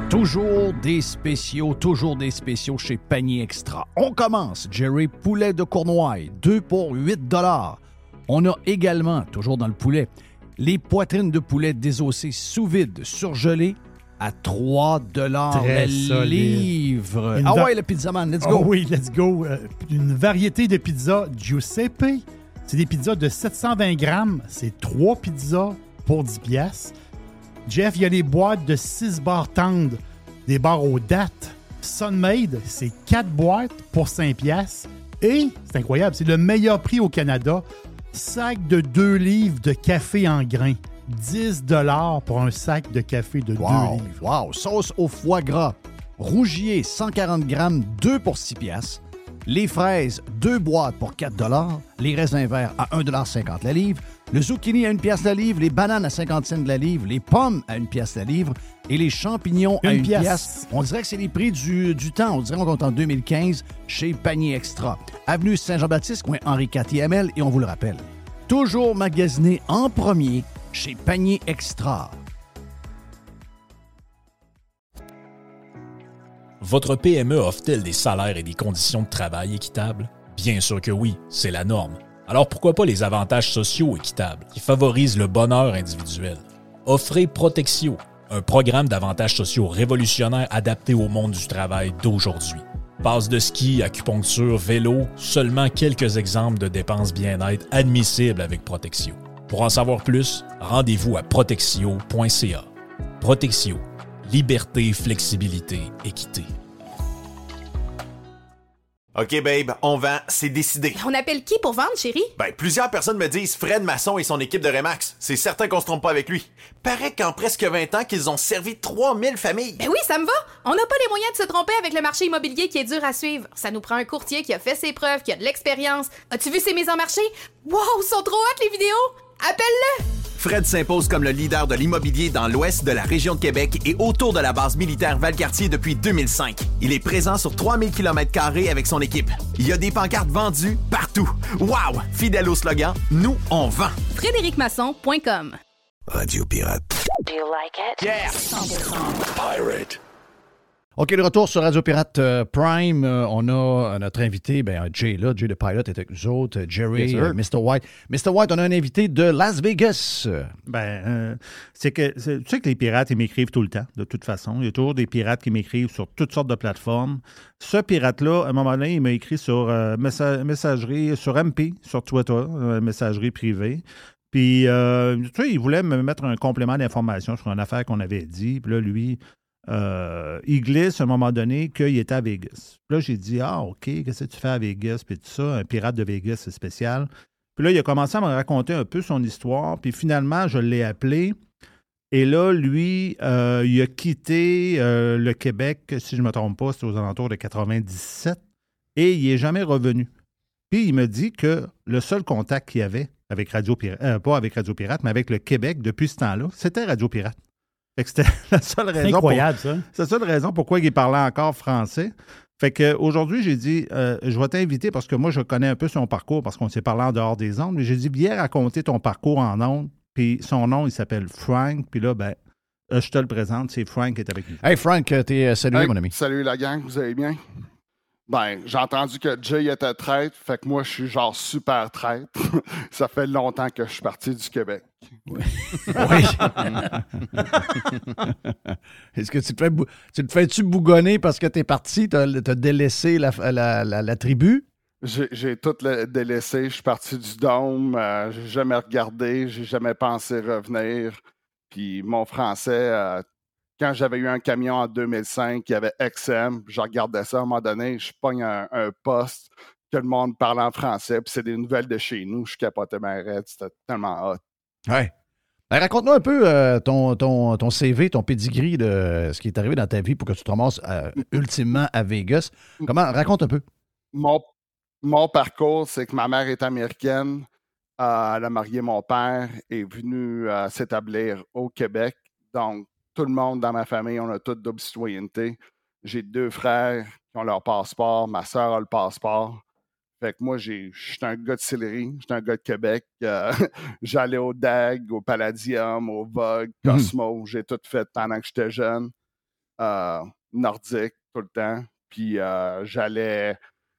Toujours des spéciaux chez Panier Extra. On commence, Jerry, poulet de Cournoye, 2 pour 8 $. On a également, toujours dans le poulet, les poitrines de poulet désossées sous vide, surgelées, à 3 $ Très le livre. Ouais, le pizzaman, let's go. Oh oui, let's go. Une variété de pizzas Giuseppe. C'est des pizzas de 720 grammes. C'est 3 pizzas pour 10 piastres. Jeff, il y a les boîtes de 6 barres tendres, des barres aux dattes. Sunmade, c'est 4 boîtes pour 5 piastres. Et, c'est incroyable, c'est le meilleur prix au Canada. Sac de 2 livres de café en grains. 10 $ pour un sac de café de 2 livres. Wow! Sauce au foie gras. Rougier, 140 grammes, 2 pour 6 piastres. Les fraises, 2 boîtes pour 4 $. Les raisins verts à 1,50 $ la livre. Le zucchini à 1 piastre la livre. Les bananes à 50 cents la livre. Les pommes à 1 piastre la livre. Et les champignons à 1 piastre. On dirait que c'est les prix du temps. On dirait qu'on est en 2015 chez Panier Extra. Avenue Saint-Jean-Baptiste, coin Henri IV et on vous le rappelle. Toujours magasiné en premier chez Panier Extra. Votre PME offre-t-elle des salaires et des conditions de travail équitables? Bien sûr que oui, c'est la norme. Alors pourquoi pas les avantages sociaux équitables qui favorisent le bonheur individuel? Offrez Protexio, un programme d'avantages sociaux révolutionnaire adapté au monde du travail d'aujourd'hui. Passe de ski, acupuncture, vélo, seulement quelques exemples de dépenses bien-être admissibles avec Protexio. Pour en savoir plus, rendez-vous à protexio.ca. Protexio. Liberté, flexibilité, équité. OK, babe, on vend, c'est décidé. On appelle qui pour vendre, chérie? Ben, plusieurs personnes me disent Fred Masson et son équipe de Remax. C'est certain qu'on se trompe pas avec lui. Paraît qu'en presque 20 ans, qu'ils ont servi 3000 familles. Ben oui, ça me va. On n'a pas les moyens de se tromper avec le marché immobilier qui est dur à suivre. Ça nous prend un courtier qui a fait ses preuves, qui a de l'expérience. As-tu vu ses mises en marché? Wow, sont trop hot les vidéos! Appelle-le! Fred s'impose comme le leader de l'immobilier dans l'ouest de la région de Québec et autour de la base militaire Valcartier depuis 2005. Il est présent sur 3000 km² avec son équipe. Il y a des pancartes vendues partout. Wow! Fidèle au slogan, nous, on vend. FrédéricMasson.com. Radio Pirate. Do you like it? Yeah! 100%. Pirate. OK, de retour sur Radio Pirate Prime. On a notre invité, Jay là, Jay de Pilot est avec nous autres, Jerry, Mr. White. Mr. White, on a un invité de Las Vegas. Tu sais que les pirates, ils m'écrivent tout le temps, de toute façon. Il y a toujours des pirates qui m'écrivent sur toutes sortes de plateformes. Ce pirate-là, à un moment donné, il m'a écrit sur messagerie, sur MP, sur Twitter, messagerie privée. Puis, il voulait me mettre un complément d'information sur une affaire qu'on avait dit. Puis là, lui... il glisse à un moment donné qu'il était à Vegas. Puis là, j'ai dit, OK, qu'est-ce que tu fais à Vegas? Puis tout ça, un pirate de Vegas, c'est spécial. Puis là, il a commencé à me raconter un peu son histoire. Puis finalement, je l'ai appelé. Et là, lui, il a quitté le Québec, si je ne me trompe pas, c'était aux alentours de 97. Et il n'est jamais revenu. Puis il me dit que le seul contact qu'il y avait avec Radio Pirate, pas avec Radio Pirate, mais avec le Québec depuis ce temps-là, c'était Radio Pirate. Fait que c'était la seule raison. C'est incroyable, ça. C'est la seule raison pourquoi il parlait encore français. Fait qu'aujourd'hui, j'ai dit, je vais t'inviter parce que moi, je connais un peu son parcours parce qu'on s'est parlé en dehors des ondes. Mais j'ai dit, viens raconter ton parcours en ondes. Puis son nom, il s'appelle Frank. Puis là, je te le présente. C'est Frank qui est avec nous. Hey, Frank, t'es salué, mon ami. Salut la gang, vous allez bien? J'ai entendu que Jay était traître, fait que moi, je suis genre super traître. Ça fait longtemps que je suis parti du Québec. Oui. Est-ce que tu te fais-tu bougonner parce que t'es parti, t'as délaissé la tribu? J'ai tout délaissé, je suis parti du dôme, j'ai jamais regardé, j'ai jamais pensé revenir. Puis mon français... quand j'avais eu un camion en 2005, il y avait XM, je regardais ça à un moment donné, je pogne un poste que le monde parle en français, puis c'est des nouvelles de chez nous, je capotais ma raide, c'était tellement hot. Ouais. Raconte-nous un peu ton CV, ton pedigree de ce qui est arrivé dans ta vie pour que tu te ramasses ultimement à Vegas. Raconte un peu. Mon parcours, c'est que ma mère est américaine, elle a marié mon père, est venue s'établir au Québec, donc tout le monde dans ma famille, on a toute double citoyenneté. J'ai 2 frères qui ont leur passeport. Ma sœur a le passeport. Fait que moi, je suis un gars de Sillery. Je suis un gars de Québec. J'allais au DAG, au Palladium, au Vogue, Cosmo. J'ai tout fait pendant que j'étais jeune. nordique tout le temps. Puis j'allais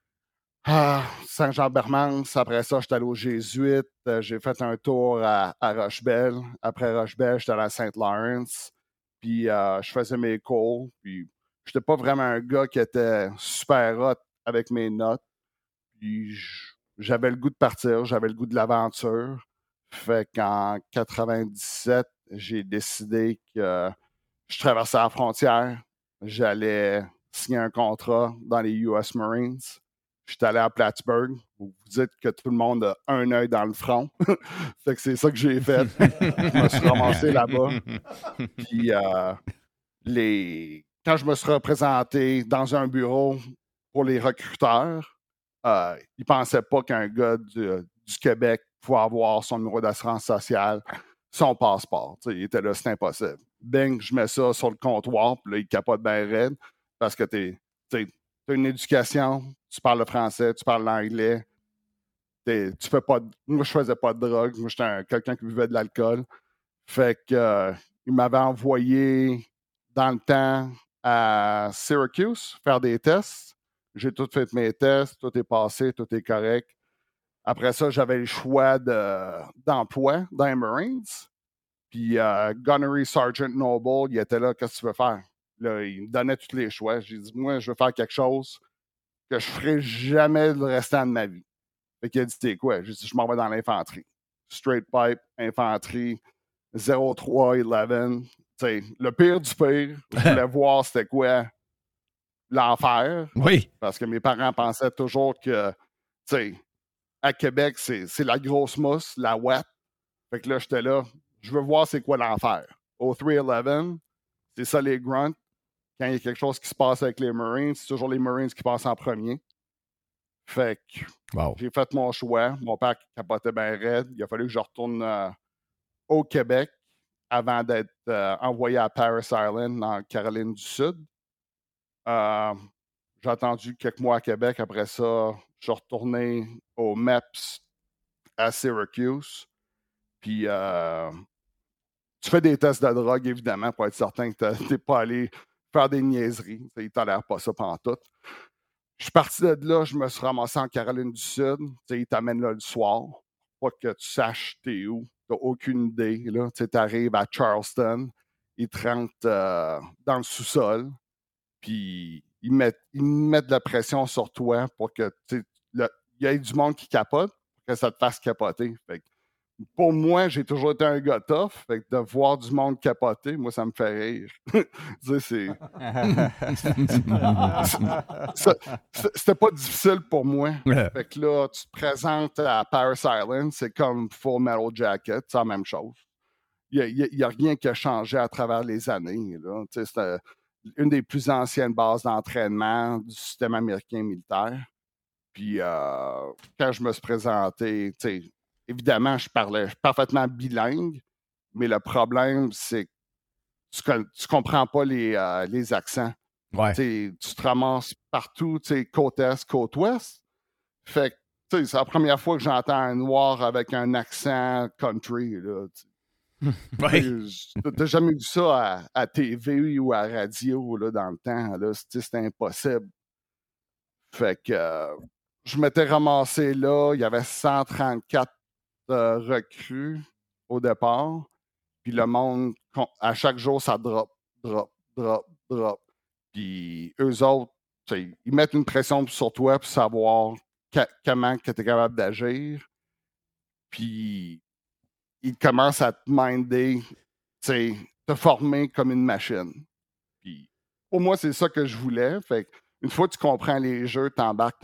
à Saint-Jean-Bermance. Après ça, j'étais allé aux Jésuites. J'ai fait un tour à Rochebelle. Après Rochebelle, j'étais allé à Saint-Lawrence. Puis je faisais mes cours. Puis j'étais pas vraiment un gars qui était super hot avec mes notes. Puis j'avais le goût de partir, j'avais le goût de l'aventure. Fait qu'en 97, j'ai décidé que je traversais la frontière. J'allais signer un contrat dans les US Marines. J'étais allé à Plattsburgh. Vous dites que tout le monde a un œil dans le front. Fait que c'est ça que j'ai fait. Je me suis ramassé là-bas. Puis quand je me suis représenté dans un bureau pour les recruteurs, ils ne pensaient pas qu'un gars du Québec pouvait avoir son numéro d'assurance sociale, son passeport. T'sais, il était là, c'est impossible. Bing, je mets ça sur le comptoir, puis là, il capote bien raide parce que tu as une éducation, tu parles le français, tu parles l'anglais. Tu fais pas moi, je faisais pas de drogue. Moi, j'étais quelqu'un qui buvait de l'alcool. Fait que il m'avait envoyé dans le temps à Syracuse faire des tests. J'ai tout fait mes tests, tout est passé, tout est correct. Après ça, j'avais le choix d'emploi dans les Marines. Puis Gunnery Sergeant Noble, il était là, qu'est-ce que tu veux faire? Là, il me donnait tous les choix. J'ai dit, moi, je veux faire quelque chose que je ferai jamais le restant de ma vie. Fait qu'il a dit, t'es quoi? J'ai dit, je m'en vais dans l'infanterie. Straight pipe, infanterie, 0311. T'sais, le pire du pire, je voulais voir c'était quoi l'enfer. Oui. Parce que mes parents pensaient toujours que, tu sais, à Québec, c'est la grosse mousse, la wet. Fait que là, j'étais là, je veux voir c'est quoi l'enfer. Au 311, c'est ça les grunts. Quand il y a quelque chose qui se passe avec les Marines, c'est toujours les Marines qui passent en premier. Fait que j'ai fait mon choix. Mon père capotait bien raide. Il a fallu que je retourne au Québec avant d'être envoyé à Parris Island, en Caroline du Sud. J'ai attendu quelques mois à Québec. Après ça, je suis retourné au MEPS à Syracuse. Puis, tu fais des tests de drogue, évidemment, pour être certain que tu n'es pas allé faire des niaiseries. Ils ne tolèrent pas ça pantoute. Je suis parti de là, je me suis ramassé en Caroline du Sud. Ils t'amènent là le soir. Pas que tu saches t'es où. Tu n'as aucune idée. Tu arrives à Charleston. Ils te rentrent dans le sous-sol. Puis ils mettent de la pression sur toi pour que il y ait du monde qui capote pour que ça te fasse capoter. Fait que, pour moi, j'ai toujours été un gars tough. Fait que de voir du monde capoter, moi, ça me fait rire. C'était pas difficile pour moi. Fait que là, tu te présentes à Parris Island, c'est comme Full Metal Jacket, c'est la même chose. Il n'y a rien qui a changé à travers les années. C'était une des plus anciennes bases d'entraînement du système américain militaire. Puis quand je me suis présenté, évidemment, je parlais parfaitement bilingue, mais le problème, c'est que tu comprends pas les accents. Ouais. Tu te ramasses partout, côte est, côte ouest. Fait que c'est la première fois que j'entends un noir avec un accent country. Là, t'as jamais vu ça à TV ou à radio là, dans le temps. Là, c'était impossible. Fait que je m'étais ramassé là. Il y avait 134 recrues au départ. Puis le monde, à chaque jour, ça drop. Puis eux autres, ils mettent une pression sur toi pour savoir comment tu es capable d'agir. Puis ils commencent à te minder, te former comme une machine. Puis pour moi, c'est ça que je voulais. Fait une fois que tu comprends les jeux, t'embarques.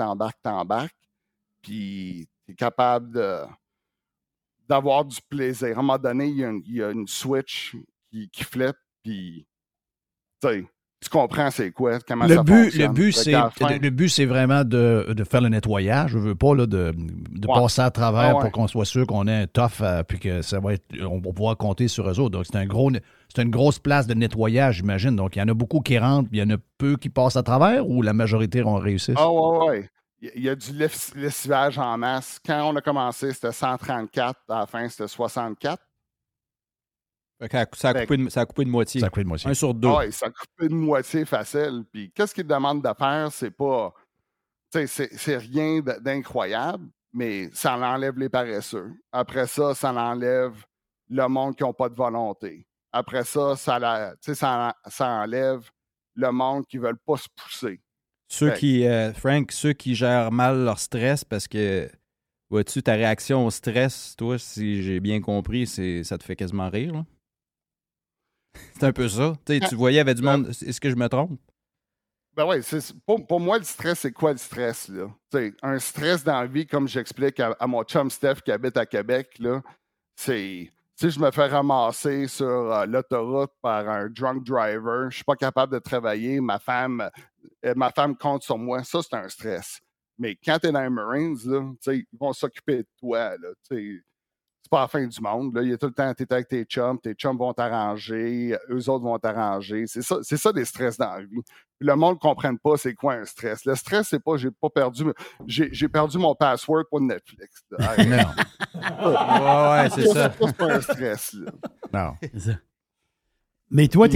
Puis tu es capable d'avoir du plaisir. À un moment donné, il y a une switch qui flippe, puis tu comprends c'est quoi, comment ça fonctionne. Le but, c'est vraiment de faire le nettoyage. Je veux pas là, de passer à travers pour qu'on soit sûr qu'on ait un tough, puis que ça va être, on va pouvoir compter sur eux autres. Donc, c'est une grosse place de nettoyage, j'imagine. Donc, il y en a beaucoup qui rentrent, puis il y en a peu qui passent à travers, ou la majorité ont réussi? Oui. Il y a du lessivage en masse. Quand on a commencé, c'était 134. À la fin, c'était 64. Ça a coupé de moitié. Ça a coupé de moitié. 1 sur 2. Oui, ça a coupé de moitié facile. Puis qu'est-ce qu'ils demandent de faire, c'est pas... Tu sais, c'est rien d'incroyable, mais ça enlève les paresseux. Après ça, ça enlève le monde qui n'a pas de volonté. Après ça, ça enlève le monde qui ne veulent pas se pousser. Frank, ceux qui gèrent mal leur stress, parce que, vois-tu, ta réaction au stress, toi, si j'ai bien compris, ça te fait quasiment rire, là? C'est un peu ça. Tu voyais, il y avait du monde... Est-ce que je me trompe? Ben oui, pour moi, le stress, c'est quoi le stress, là? T'sais, un stress dans la vie, comme j'explique à mon chum Steph qui habite à Québec, là, c'est... Si je me fais ramasser sur l'autoroute par un drunk driver, je ne suis pas capable de travailler, ma femme compte sur moi, ça, c'est un stress. Mais quand tu es dans les Marines, là, ils vont s'occuper de toi. Là, c'est pas la fin du monde. Là. Il y a tout le temps, tu es avec tes chums vont t'arranger, eux autres vont t'arranger. C'est ça des stress dans la vie. Puis le monde ne comprenne pas c'est quoi un stress. Le stress, c'est pas j'ai perdu mon password pour Netflix. Non. Ouais, c'est ça. C'est pas un stress. Là. Non. C'est ça. Mais toi,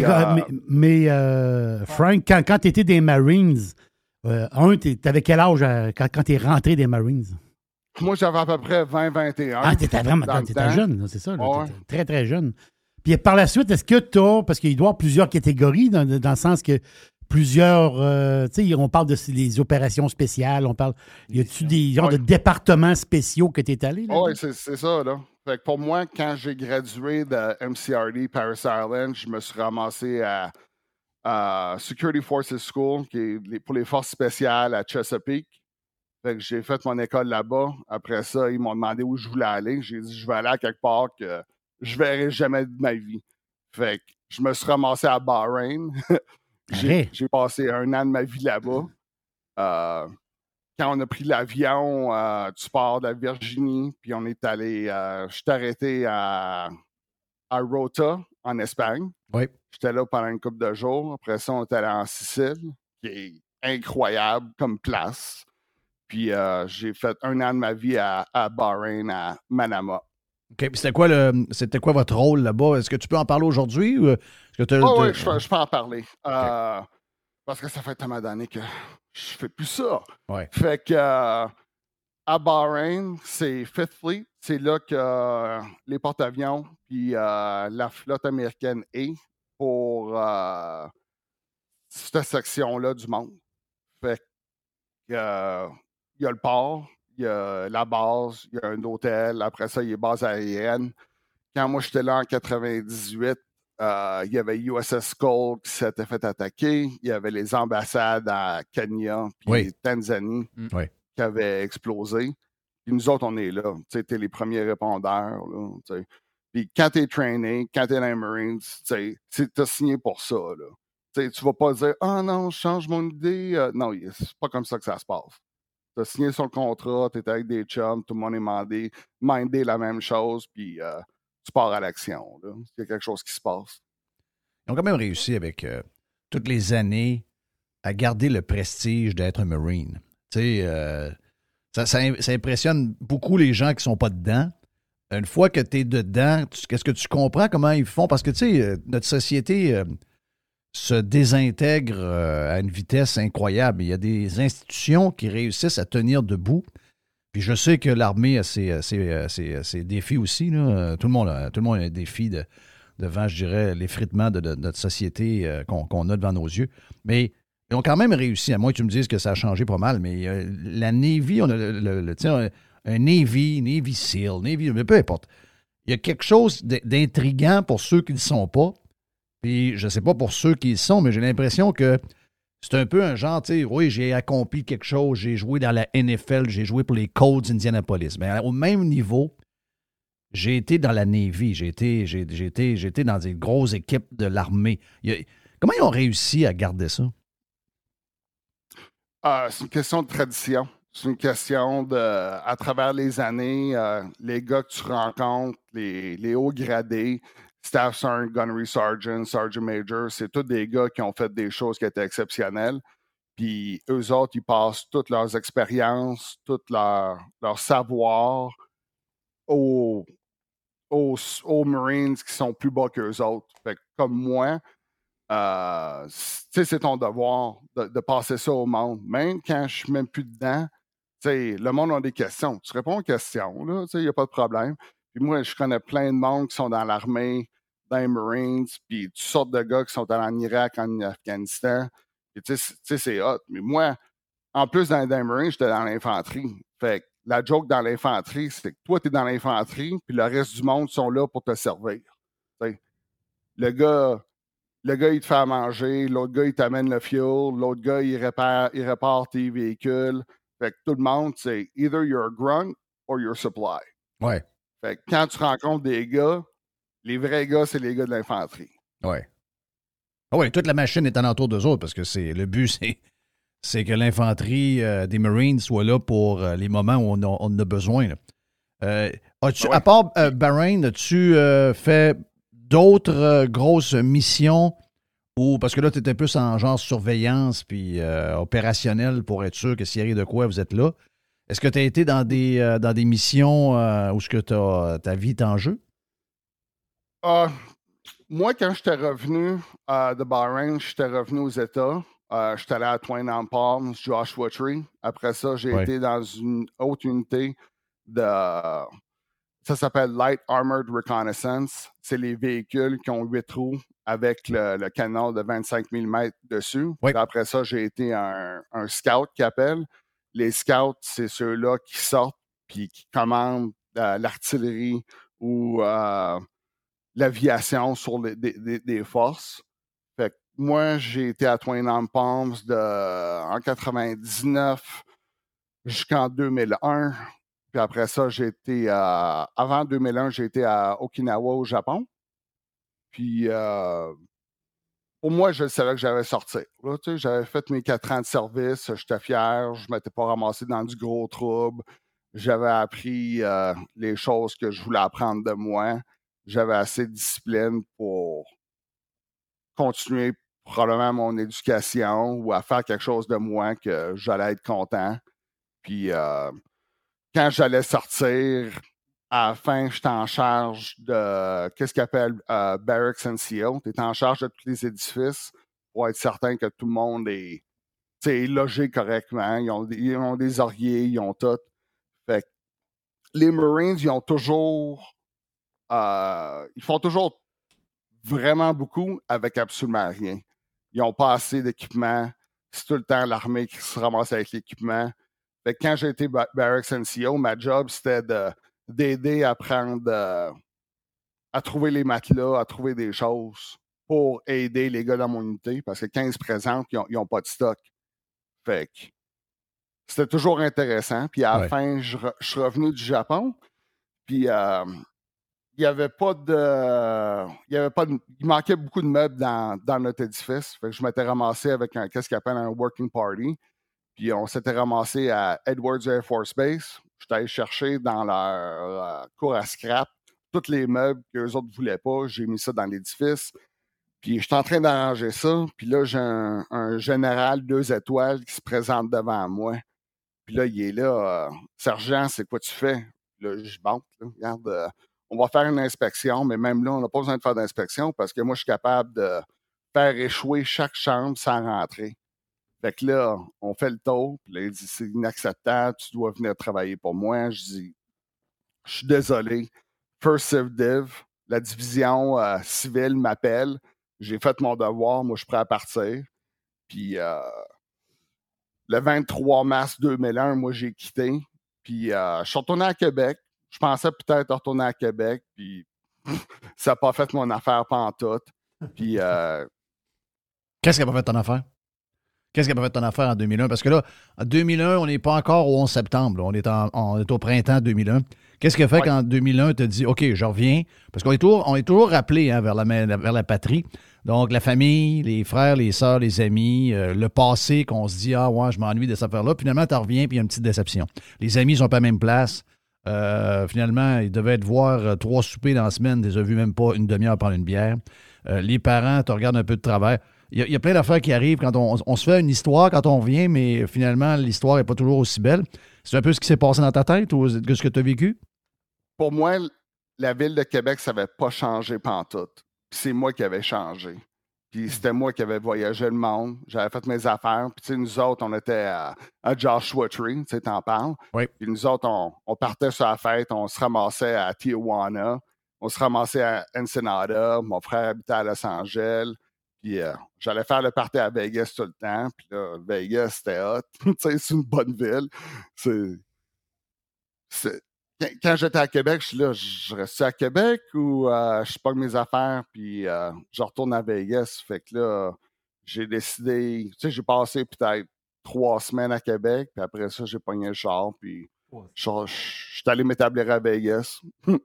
Frank, quand tu étais des Marines, t'avais quel âge quand tu es rentré des Marines? Moi, j'avais à peu près 20-21. Ah, t'étais jeune, là, c'est ça. Là, ouais. T'étais très, très jeune. Puis par la suite, est-ce que parce qu'il doit y avoir plusieurs catégories, dans le sens que plusieurs, tu sais, on parle des opérations spéciales, y a-tu des genres de départements spéciaux que tu es allé? Oui, c'est ça, là. Fait que pour moi, quand j'ai gradué de MCRD Paris Island, je me suis ramassé à Security Forces School, qui est pour les forces spéciales à Chesapeake. Fait que j'ai fait mon école là-bas. Après ça, ils m'ont demandé où je voulais aller. J'ai dit, je vais aller à quelque part que je verrai jamais de ma vie. Fait que je me suis ramassé à Bahreïn. J'ai passé 1 an de ma vie là-bas. Quand on a pris l'avion du port de la Virginie, puis on est allé... je suis arrêté à Rota, en Espagne. Oui. J'étais là pendant une couple de jours. Après ça, on est allé en Sicile, qui est incroyable comme place. Puis j'ai fait 1 an de ma vie à Bahreïn, à Manama. OK. Puis c'était quoi votre rôle là-bas? Est-ce que tu peux en parler aujourd'hui? Ou est-ce que oui, je peux en parler. Okay. Parce que ça fait tellement d'années que je fais plus ça. Ouais. Fait que à Bahreïn, c'est Fifth Fleet. C'est là que les porte-avions puis la flotte américaine est pour cette section-là du monde. Fait que il y a le port, il y a la base, il y a un hôtel. Après ça, il y a base aérienne. Quand moi, j'étais là en 98, il y avait USS Skull qui s'était fait attaquer. Il y avait les ambassades à Kenya puis Tanzanie qui avaient explosé. Puis nous autres, on est là. Tu sais, t'es les premiers répondeurs. Là, t'sais. Puis quand t'es trainé, quand t'es dans les Marines, t'as signé pour ça. Là. T'sais, tu vas pas dire « Ah non, je change mon idée. » Non, c'est pas comme ça que ça se passe. Tu as signé sur le contrat, tu es avec des chums, tout le monde est mindé la même chose, puis tu pars à l'action. Là. Il y a quelque chose qui se passe. Ils ont quand même réussi avec toutes les années à garder le prestige d'être un Marine. Tu sais, ça impressionne beaucoup les gens qui ne sont pas dedans. Une fois que tu es dedans, est-ce que tu comprends comment ils font? Parce que, tu sais, notre société... se désintègre à une vitesse incroyable. Il y a des institutions qui réussissent à tenir debout. Puis je sais que l'armée a ses défis aussi. Là. Tout le monde a un défi devant, je dirais, l'effritement de notre société qu'on a devant nos yeux. Mais ils ont quand même réussi, à moins que tu me dises que ça a changé pas mal, mais la Navy, on a un Navy SEAL, mais peu importe. Il y a quelque chose d'intriguant pour ceux qui ne le sont pas. Puis, je ne sais pas pour ceux qui y sont, mais j'ai l'impression que c'est un peu un genre, tu sais, oui, j'ai accompli quelque chose, j'ai joué dans la NFL, j'ai joué pour les Colts d'Indianapolis. Mais au même niveau, j'ai été dans la Navy, j'ai été dans des grosses équipes de l'armée. Comment ils ont réussi à garder ça? C'est une question de tradition. C'est une question de, à travers les années, les gars que tu rencontres, les hauts gradés, Staff Sergeant, Gunnery Sergeant, Sergeant Major, c'est tous des gars qui ont fait des choses qui étaient exceptionnelles. Puis eux autres, ils passent toutes leurs expériences, tout leur savoir aux aux Marines qui sont plus bas qu'eux autres. Fait que comme moi, c'est ton devoir de passer ça au monde. Même quand je suis même plus dedans, le monde a des questions. Tu réponds aux questions, là, il n'y a pas de problème. Puis moi, je connais plein de monde qui sont dans l'armée, dans les Marines, puis toutes sortes de gars qui sont allés en Irak, en Afghanistan. Puis c'est hot. Mais moi, en plus, dans les Marines, j'étais dans l'infanterie. Fait que la joke dans l'infanterie, c'est que toi, tu es dans l'infanterie, puis le reste du monde sont là pour te servir. T'sais. Le gars, il te fait à manger, l'autre gars, il t'amène le fuel, l'autre gars, il répare tes véhicules. Fait que tout le monde, c'est either you're a grunt or you're supply. Ouais. Fait que quand tu rencontres des gars, les vrais gars, c'est les gars de l'infanterie. Ouais. Ah oui, toute la machine est alentour d'eux autres parce que le but, c'est que l'infanterie des Marines soit là pour les moments où on en a besoin. À part Bahreïn, as-tu fait d'autres grosses missions parce que là, tu étais plus en genre surveillance puis opérationnel pour être sûr que s'il arrive de quoi, vous êtes là. Est-ce que tu as été dans des missions où ta vie est en jeu? Moi, quand j'étais revenu de Bahreïn, j'étais revenu aux États. J'étais allé à Twin on Palms, Joshua Tree. Après ça, j'ai été dans une autre unité ça s'appelle Light Armored Reconnaissance. C'est les véhicules qui ont 8 roues avec le canon de 25 mm dessus. Oui. Après ça, j'ai été un scout qui appelle. Les scouts, c'est ceux-là qui sortent puis qui commandent l'artillerie ou l'aviation sur des forces. Fait que moi, j'ai été à Twin on Palms en 99 jusqu'en 2001. Puis après ça, avant 2001, j'ai été à Okinawa, au Japon. Puis pour moi, je savais que j'allais sortir. Là, j'avais fait mes 4 ans de service, j'étais fier, je ne m'étais pas ramassé dans du gros trouble. J'avais appris les choses que je voulais apprendre de moi. J'avais assez de discipline pour continuer probablement mon éducation ou à faire quelque chose de moi que j'allais être content. Puis quand j'allais sortir, à la fin, j'étais en charge de qu'est-ce qu'ils appellent Barracks NCO. Tu es en charge de tous les édifices pour être certain que tout le monde est logé correctement. Ils ont des oreillers, ils ont tout. Fait que les Marines, ils font toujours vraiment beaucoup avec absolument rien. Ils n'ont pas assez d'équipement. C'est tout le temps l'armée qui se ramasse avec l'équipement. Fait que quand j'ai été Barracks NCO, ma job, c'était d'aider à trouver les matelas, à trouver des choses pour aider les gars dans mon unité, parce que quand ils se présentent, ils n'ont pas de stock. Fait que c'était toujours intéressant. Puis à la fin, je suis revenu du Japon, puis il manquait beaucoup de meubles dans notre édifice. Fait que je m'étais ramassé avec qu'est-ce qu'ils appellent un working party. Puis on s'était ramassé à Edwards Air Force Base. J'étais allé chercher dans leur cour à scrap tous les meubles qu'eux autres ne voulaient pas. J'ai mis ça dans l'édifice. Puis j'étais en train d'arranger ça. Puis là, j'ai un général 2 étoiles qui se présente devant moi. Puis là, il est là. Sergent, c'est quoi tu fais? Là, je monte. Regarde, on va faire une inspection, mais même là, on n'a pas besoin de faire d'inspection parce que moi, je suis capable de faire échouer chaque chambre sans rentrer. Fait que là, on fait le tour, puis là, il dit, c'est inacceptable, tu dois venir travailler pour moi. Je dis, je suis désolé. First Civ Div, la division civile m'appelle. J'ai fait mon devoir, moi, je suis prêt à partir. Puis le 23 mars 2001, moi, j'ai quitté. Puis je suis retourné à Québec. Je pensais peut-être retourner à Québec, puis ça n'a pas fait mon affaire pantoute. Puis Qu'est-ce qui n'a pas fait ton affaire? Qu'est-ce qui n'a pas fait ton affaire en 2001? Parce que là, en 2001, on n'est pas encore au 11 septembre. Là. On est au printemps 2001. Qu'est-ce qui a fait qu'en 2001, tu as dit, OK, je reviens? Parce qu'on est toujours rappelé vers la patrie. Donc, la famille, les frères, les sœurs, les amis, le passé, qu'on se dit, ah ouais, je m'ennuie de cette affaire-là. Puis finalement, tu reviens, puis il y a une petite déception. Les amis ne sont pas à la même place. Finalement, ils devaient te voir 3 soupers dans la semaine. Tu les as vus même pas une demi-heure prendre une bière. Les parents te regardent un peu de travers. Il y a plein d'affaires qui arrivent quand on se fait une histoire quand on revient, mais finalement, l'histoire n'est pas toujours aussi belle. C'est un peu ce qui s'est passé dans ta tête ou ce que tu as vécu? Pour moi, la ville de Québec, ça n'avait pas changé pantoute. Puis c'est moi qui avais changé. Puis c'était moi qui avais voyagé le monde. J'avais fait mes affaires. Puis tu sais, nous autres, on était à Joshua Tree, tu sais, t'en parles. Oui. Puis nous autres, on partait sur la fête, on se ramassait à Tijuana, on se ramassait à Ensenada. Mon frère habitait à Los Angeles. Puis j'allais faire le party à Vegas tout le temps. Puis là, Vegas, c'était hot. Tu sais, c'est une bonne ville. Quand j'étais à Québec, je suis là, je reste à Québec ou je pogne mes affaires puis je retourne à Vegas. Fait que là, j'ai décidé, tu sais, j'ai passé peut-être 3 semaines à Québec, puis après ça, j'ai pogné le char, puis je suis allé m'établir à Vegas.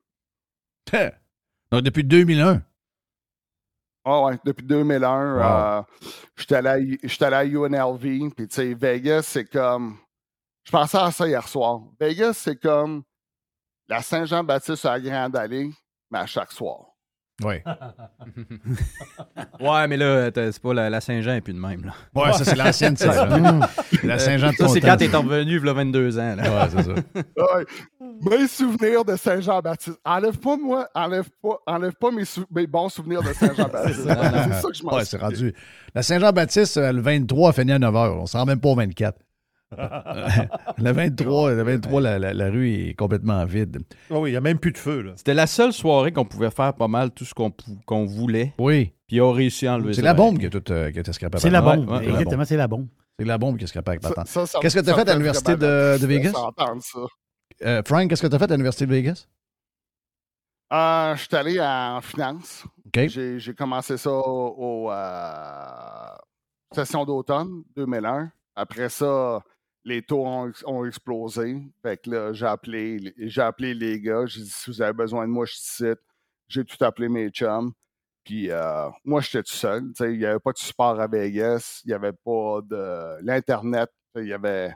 Donc, depuis 2001. Ah ouais, depuis 2001, j'étais allé à UNLV, puis tu sais, Vegas, c'est comme... Je pensais à ça hier soir. Vegas, c'est comme la Saint-Jean-Baptiste à la Grande Allée, mais à chaque soir. Oui. Ouais, mais là, c'est pas la Saint-Jean et plus de même. Là. Ouais, ça, c'est l'ancienne, ça. La Saint-Jean de ça, c'est ton quand temps. t'es revenu, il y a 22 ans. Là. Ouais, c'est ça. Ouais. Mes souvenirs de Saint-Jean-Baptiste. Enlève pas mes bons souvenirs de Saint-Jean-Baptiste. C'est ça que je m'en Ouais, c'est rendu. La Saint-Jean-Baptiste, le 23, finit à 9h. On s'en rend même pas au 24. Le 23, la rue est complètement vide. Oh oui, il n'y a même plus de feu. Là. C'était la seule soirée qu'on pouvait faire pas mal tout ce qu'on voulait. Oui. Puis on a réussi à enlever ça. C'est la bombe qui a été scrapée. C'est la bombe. Ouais, Exactement, c'est la bombe. C'est la bombe qui a scrapé avec Patente. Ça Qu'est-ce que tu as fait à l'Université de Vegas? Ça. Frank, qu'est-ce que tu as fait à l'Université de Vegas? Je suis allé en finance. OK. J'ai commencé ça aux sessions d'automne 2001. Après ça, les taux ont explosé. Fait que là, j'ai appelé les gars. J'ai dit, si vous avez besoin de moi, je suis ici. J'ai tout appelé mes chums. Puis moi, j'étais tout seul. Il n'y avait pas de support à Vegas. Il n'y avait pas de... L'Internet, il y avait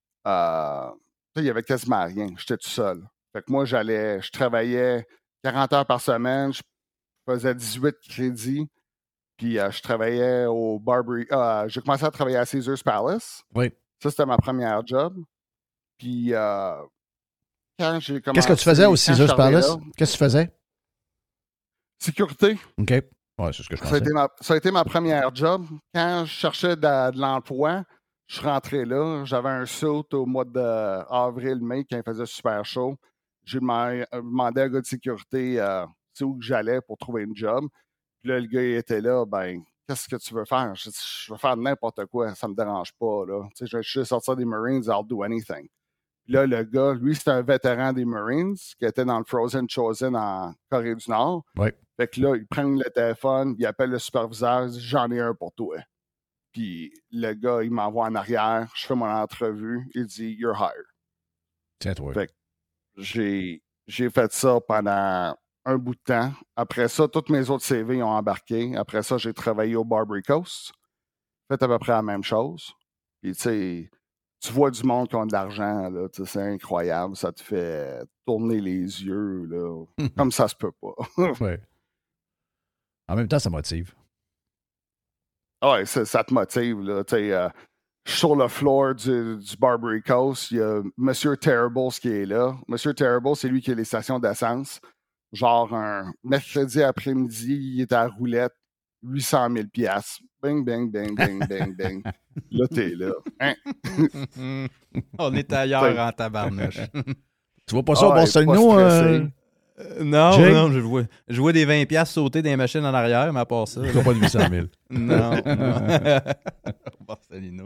quasiment rien. J'étais tout seul. Fait que moi, je travaillais 40 heures par semaine. Je faisais 18 crédits. Puis je travaillais au Barbary... j'ai commencé à travailler à Caesars Palace. Oui. Ça, c'était ma première job. Puis quand j'ai commencé... Qu'est-ce que tu faisais au Caesars Palace? Qu'est-ce que tu faisais? Sécurité. OK. Ouais, c'est ce que je pensais. Ça a été ma première job. Quand je cherchais de l'emploi, je suis rentré là. J'avais un saut au mois d'avril-mai quand il faisait super chaud. J'ai demandé à un gars de sécurité c'est où que j'allais pour trouver une job. Puis là, le gars il était là, ben, qu'est-ce que tu veux faire? Je veux faire n'importe quoi, ça me dérange pas. Là. Tu sais, je suis sorti des Marines, I'll do anything. Puis là, le gars, lui, c'était un vétéran des Marines qui était dans le Frozen Chosen en Corée du Nord. Oui. Fait que là, il prend le téléphone, il appelle le superviseur, il dit « J'en ai un pour toi. » Puis le gars, il m'envoie en arrière, je fais mon entrevue, il dit « You're hired. » Tiens-toi. Fait que j'ai fait ça pendant un bout de temps. Après ça, tous mes autres CV ont embarqué. Après ça, j'ai travaillé au Barbary Coast. Fait à peu près la même chose. Puis tu sais, tu vois du monde qui a de l'argent, là, c'est incroyable. Ça te fait tourner les yeux, là, comme ça se peut pas. Oui. En même temps, ça motive. Ouais, ça te motive, là. Je suis sur le floor du Barbary Coast. Il y a M. Terribles qui est là. M. Terribles, c'est lui qui a les stations d'essence. Genre, un mercredi après-midi, il est à la roulette, 800 000 $. Bing, bing, bing, bing, bing, bing. Là, t'es là. Hein? On est ailleurs en tabarnouche. Tu vois pas ça au Barcelone? Non, Jay? non, je vois des 20 $ sauter des machines en arrière, mais à part ça. Tu vois pas de 800 000. Non. Barcelino.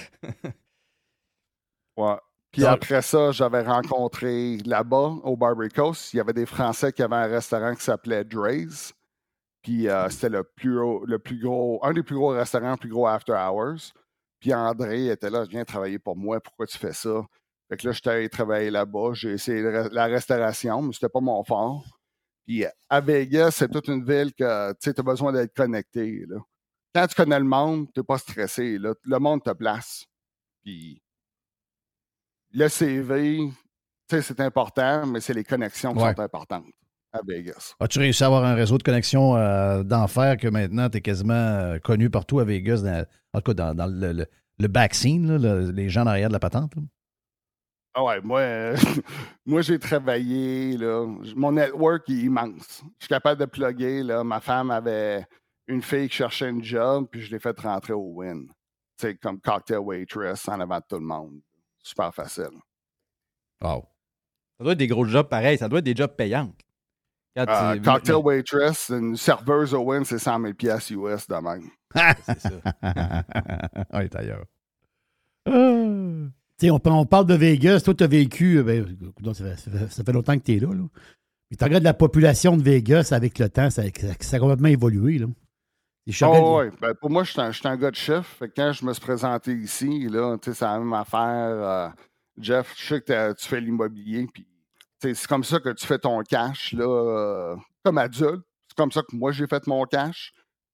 Ouais. Puis après ça, j'avais rencontré là-bas, au Barbary Coast, il y avait des Français qui avaient un restaurant qui s'appelait Dre's. Puis c'était un des plus gros restaurants, le plus gros after hours. Puis André était là, viens travailler pour moi, pourquoi tu fais ça? Fait que là, j'étais allé travailler là-bas, j'ai essayé la restauration, mais c'était pas mon fort. Puis à Vegas, c'est toute une ville que tu as besoin d'être connecté. Là. Quand tu connais le monde, t'es pas stressé. Là. Le monde te place. Puis le CV, c'est important, mais c'est les connexions qui sont importantes à Vegas. As-tu réussi à avoir un réseau de connexions d'enfer que maintenant tu es quasiment connu partout à Vegas, en tout cas dans le back scene, là, les gens en arrière de la patente? Là? Ah ouais, moi j'ai travaillé, là. Mon network est immense. Je suis capable de plugger, là. Ma femme avait une fille qui cherchait un job, puis je l'ai fait rentrer au Win. Tu sais, comme cocktail waitress en avant de tout le monde. Super facile. Wow. Ça doit être des gros jobs pareils. Ça doit être des jobs payants. Cocktail waitress, une serveuse au Win, c'est 100 000 $ US de même. C'est ça. On est ailleurs. On parle de Vegas. Toi, tu as vécu. Ça fait longtemps que tu es là. Mais tu regardes la population de Vegas avec le temps, ça a complètement évolué. Là. Oui. Ben, pour moi, je suis un gars de chiffre. Fait que quand je me suis présenté ici, là, c'est la même affaire. Jeff, je sais que tu fais l'immobilier. Puis, c'est comme ça que tu fais ton cash là, comme adulte. C'est comme ça que moi, j'ai fait mon cash.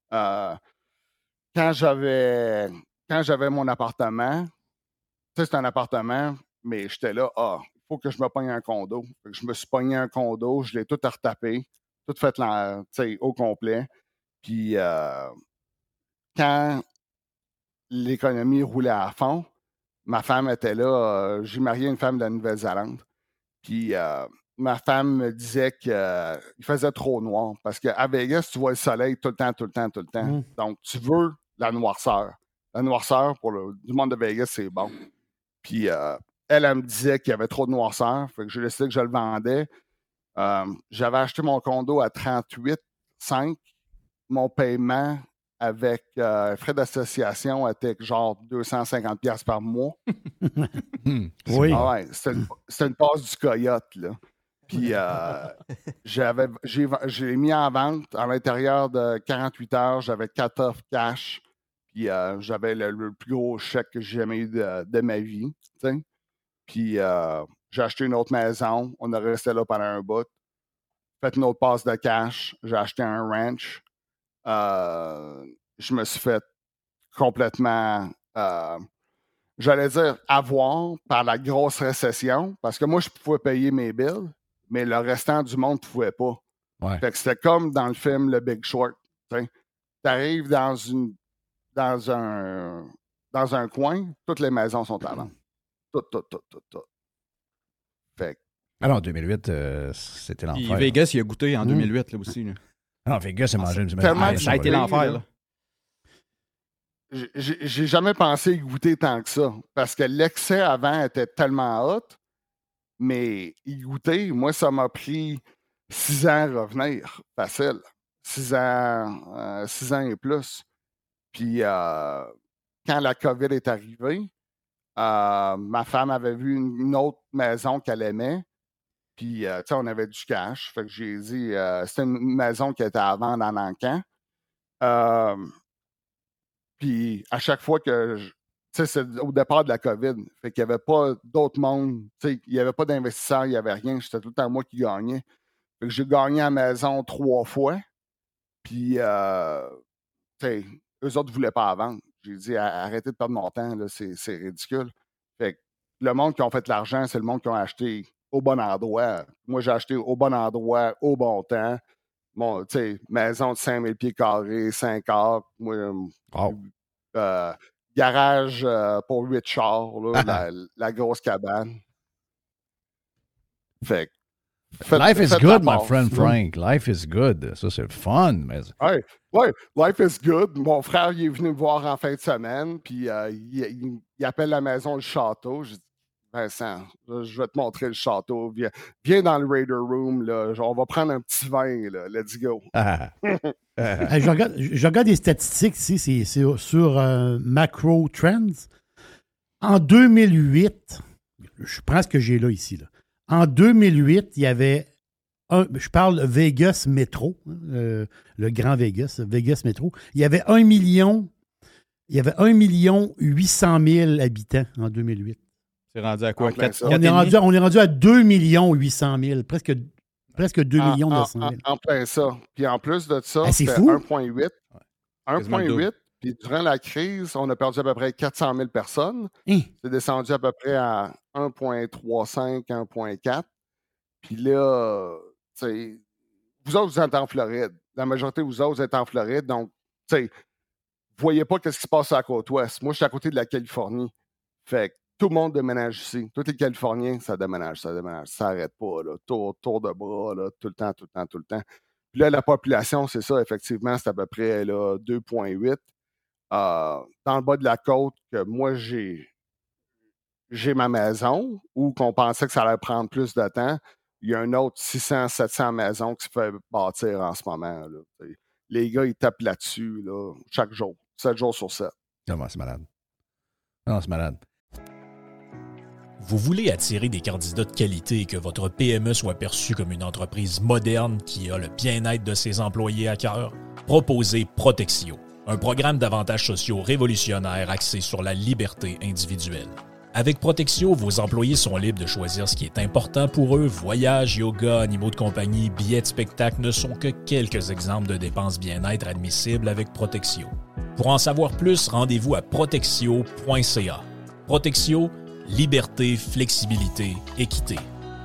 Quand j'avais mon appartement, c'est un appartement, mais j'étais là, il faut que je me pogne un condo. Fait que je me suis pogné un condo, je l'ai tout retapé, tout fait au complet. Puis quand l'économie roulait à fond, ma femme était là. J'ai marié une femme de la Nouvelle-Zélande. Puis ma femme me disait qu'il faisait trop noir. Parce qu'à Vegas, tu vois le soleil tout le temps. Donc, tu veux la noirceur. La noirceur, pour du monde de Vegas, c'est bon. Puis elle me disait qu'il y avait trop de noirceur. Fait que j'ai décidé que je le vendais. J'avais acheté mon condo à 38,5. Mon paiement avec frais d'association était genre 250 $ par mois. Oui. Ah ouais, c'était une passe du coyote, là. Puis j'ai mis en vente à l'intérieur de 48 heures, j'avais 4 offres cash. Puis j'avais le plus gros chèque que j'ai jamais eu de ma vie. T'sais. Puis j'ai acheté une autre maison. On est resté là pendant un bout. Fait une autre passe de cash. J'ai acheté un ranch. Je me suis fait complètement, j'allais dire, avoir par la grosse récession. Parce que moi, je pouvais payer mes bills, mais le restant du monde ne pouvait pas. Ouais. Fait que c'était comme dans le film Le Big Short. Tu arrives dans un coin, toutes les maisons sont à vendre. Tout. Fait que, Alors, en 2008, c'était Puis l'enfer. Vegas, il a goûté en 2008 là aussi. Là. Alors, Vegas, c'est mangé une tellement Ça a été l'enfer. Là. J'ai jamais pensé y goûter tant que ça. Parce que l'excès avant était tellement hot, mais y goûter, moi, ça m'a pris 6 ans à revenir. Facile. 6 ans et plus. Puis quand la COVID est arrivée, ma femme avait vu une autre maison qu'elle aimait. Puis, on avait du cash. Fait que j'ai dit, c'était une maison qui était à vendre en Encan. Puis, à chaque fois que, c'est au départ de la COVID, fait qu'il n'y avait pas d'autres mondes, il n'y avait pas d'investisseurs, il n'y avait rien. C'était tout le temps moi qui gagnais. Fait que j'ai gagné à la maison 3 fois. Puis, eux autres ne voulaient pas la vendre. J'ai dit, arrêtez de perdre mon temps, là, c'est ridicule. Fait que le monde qui ont fait de l'argent, c'est le monde qui ont acheté au bon endroit. Moi, j'ai acheté au bon endroit, au bon temps. Bon, maison de 5000 pieds carrés, 5 acres. Moi, garage pour 8 chars, là, la grosse cabane. Fait Life is good, my friend Frank. Life is good. Ça, c'est fun. Mais... Oui, life is good. Mon frère, il est venu me voir en fin de semaine, puis il appelle la maison le château. J'ai dit, Vincent, je vais te montrer le château. Viens dans le Raider Room. Là. On va prendre un petit vin. Là. Let's go. Je regarde des statistiques ici. C'est sur Macro Trends. En 2008, je prends ce que j'ai là ici. Là. En 2008, il y avait je parle Vegas Metro, le grand Vegas Metro. Il y avait 1 800 000 habitants en 2008. C'est rendu à quoi? On est rendu à 2 800 000, presque 2 millions 900 000. En plein ça. Puis en plus de ça, c'est c'était fou. 1,8. 1,8. Puis durant la crise, on a perdu à peu près 400 000 personnes. C'est descendu à peu près à 1,35, 1,4. Puis là, vous autres, vous êtes en Floride. La majorité de vous autres, vous êtes en Floride. Donc, vous ne voyez pas ce qui se passe à la côte ouest. Moi, je suis à côté de la Californie. Fait que tout le monde déménage ici. Tous les Californiens, ça déménage. Ça n'arrête pas, là. Tour de bras, là, tout le temps. Puis là, la population, c'est ça, effectivement, c'est à peu près là, 2,8. Dans le bas de la côte, que moi, j'ai ma maison, ou qu'on pensait que ça allait prendre plus de temps. Il y a un autre 600, 700 maisons qui se fait bâtir en ce moment. Là. Les gars, ils tapent là-dessus là, chaque jour, 7 jours sur 7. Non, c'est malade. Non, c'est malade. Vous voulez attirer des candidats de qualité et que votre PME soit perçue comme une entreprise moderne qui a le bien-être de ses employés à cœur? Proposez Protexio, un programme d'avantages sociaux révolutionnaire axé sur la liberté individuelle. Avec Protexio, vos employés sont libres de choisir ce qui est important pour eux. Voyages, yoga, animaux de compagnie, billets de spectacle ne sont que quelques exemples de dépenses bien-être admissibles avec Protexio. Pour en savoir plus, rendez-vous à protexio.ca. Protexio, liberté, flexibilité, équité.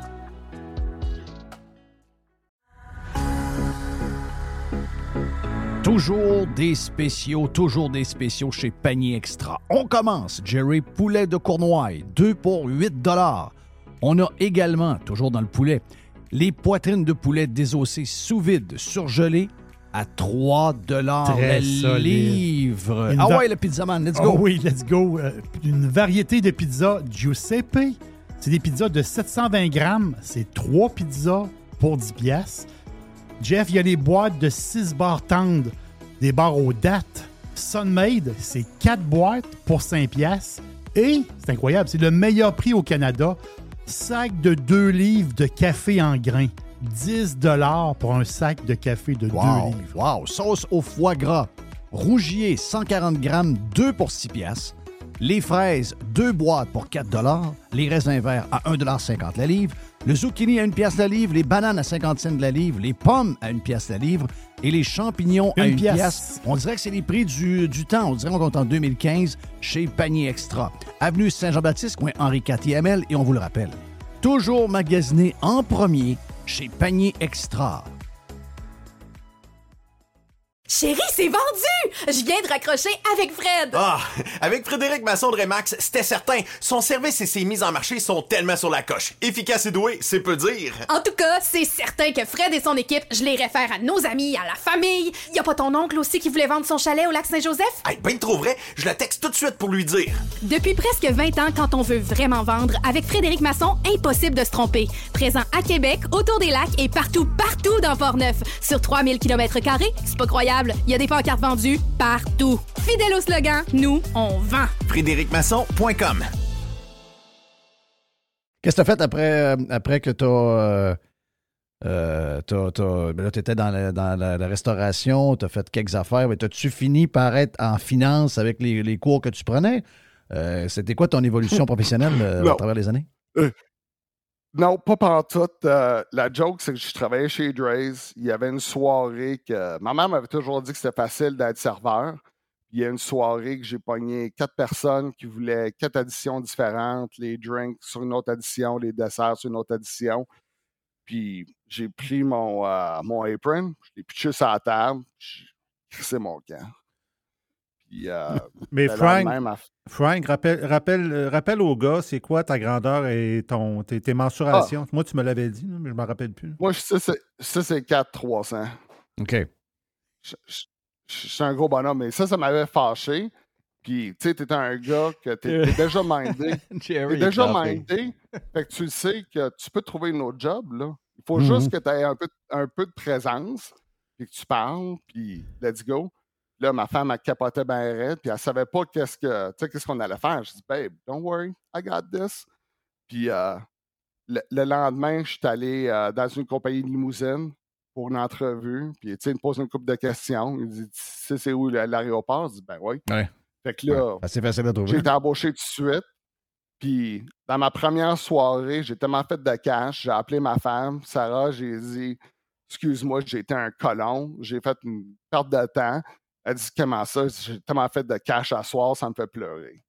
Toujours des spéciaux chez Panier Extra. On commence, Jerry, poulet de Cournoye, 2 pour 8 $. On a également, toujours dans le poulet, les poitrines de poulet désossées sous vide, surgelées, à 3 $ Très le solide. livre. Une Ouais, le pizzaman, let's go. Oh oui, let's go. Une variété de pizzas Giuseppe. C'est des pizzas de 720 grammes. C'est 3 pizzas pour 10 piastres. Jeff, il y a les boîtes de 6 barres tendres, des barres aux dattes. Sunmade, c'est 4 boîtes pour 5 piastres. Et, c'est incroyable, c'est le meilleur prix au Canada. Sac de 2 livres de café en grains. 10 $ pour un sac de café de 2 livres. Wow! Sauce au foie gras. Rougier, 140 grammes, 2 pour 6 piastres. Les fraises, 2 boîtes pour 4 $. Les raisins verts à 1,50 $ la livre. Le zucchini à 1 piastre la livre. Les bananes à 50 cents la livre. Les pommes à 1 piastre la livre. Et les champignons à 1 piastre. On dirait que c'est les prix du temps. On dirait qu'on compte en 2015 chez Panier Extra. Avenue Saint-Jean-Baptiste, coin Henri IV et on vous le rappelle. Toujours magasiné en premier chez Panier Extra. Chérie, c'est vendu! Je viens de raccrocher avec Fred! Ah, avec Frédéric Masson de Remax, c'était certain. Son service et ses mises en marché sont tellement sur la coche. Efficace et doué, c'est peu dire. En tout cas, c'est certain que Fred et son équipe, je les réfère à nos amis, à la famille. Y a pas ton oncle aussi qui voulait vendre son chalet au lac Saint-Joseph? Hey, ben trop vrai, je le texte tout de suite pour lui dire. Depuis presque 20 ans, quand on veut vraiment vendre, avec Frédéric Masson, impossible de se tromper. Présent à Québec, autour des lacs et partout dans Port-Neuf. Sur 3000 km², c'est pas croyable. Il y a des pancartes vendues partout. Fidèle au slogan, nous, on vend. FrédéricMasson.com. Qu'est-ce que tu as fait après que ben là, tu étais dans la restauration, tu as fait quelques affaires, mais as-tu fini par être en finance avec les cours que tu prenais? C'était quoi ton évolution professionnelle à travers les années? Non, pas pantoute. La joke, c'est que je travaillais chez Dre's. Il y avait une soirée que... Ma mère m'avait toujours dit que c'était facile d'être serveur. Il y a une soirée que j'ai pogné 4 personnes qui voulaient 4 additions différentes, les drinks sur une autre addition, les desserts sur une autre addition. Puis j'ai pris mon apron, je l'ai pitché sur la table, j'ai crissé mon camp. Puis, mais Frank, rappelle aux gars, c'est quoi ta grandeur et tes mensurations? Moi, tu me l'avais dit, mais je ne me rappelle plus. Moi, ça, c'est 4,300. OK. Je suis un gros bonhomme, mais ça m'avait fâché. Puis, tu sais, t'es un gars que t'es déjà mindé. T'es déjà mindé. Fait que tu le sais que tu peux trouver une autre job, là. Il faut juste que tu aies un peu de présence, puis que tu parles, puis let's go. Là, ma femme, elle capotait bien raide, puis elle savait pas qu'est-ce qu'on allait faire. Je dis, babe, don't worry, I got this. Puis le lendemain, je suis allé dans une compagnie de limousine pour une entrevue. Puis, tu sais, il me pose une couple de questions. Il dit, tu sais, c'est où l'aéroport? Je dis, ben oui. Ouais. Fait que là, c'est facile à trouver. J'ai été embauché tout de suite. Puis, dans ma première soirée, j'ai tellement fait de cash. J'ai appelé ma femme, Sarah, j'ai dit, excuse-moi, j'ai été un colon. J'ai fait une perte de temps. Elle dit, comment ça? J'ai tellement fait de cash à soir, ça me fait pleurer.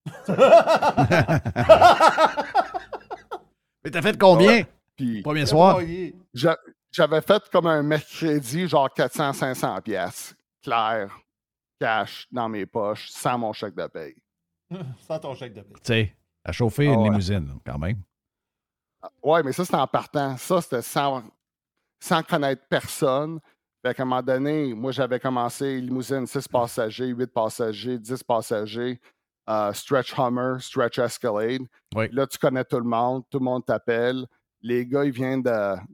Mais t'as fait combien? Ouais. Puis, premier soir? J'avais fait comme un mercredi, genre 400-500 piastres. Clair, cash, dans mes poches, sans mon chèque de paye. Sans ton chèque de paye. Tu sais, À chauffer une limousine, quand même. Oui, mais ça, c'était en partant. Ça, c'était sans connaître personne. Fait qu'à un moment donné, moi, j'avais commencé limousine 6 passagers, 8 passagers, 10 passagers, stretch Hummer, stretch Escalade. Oui. Là, tu connais tout le monde t'appelle. Les gars, ils viennent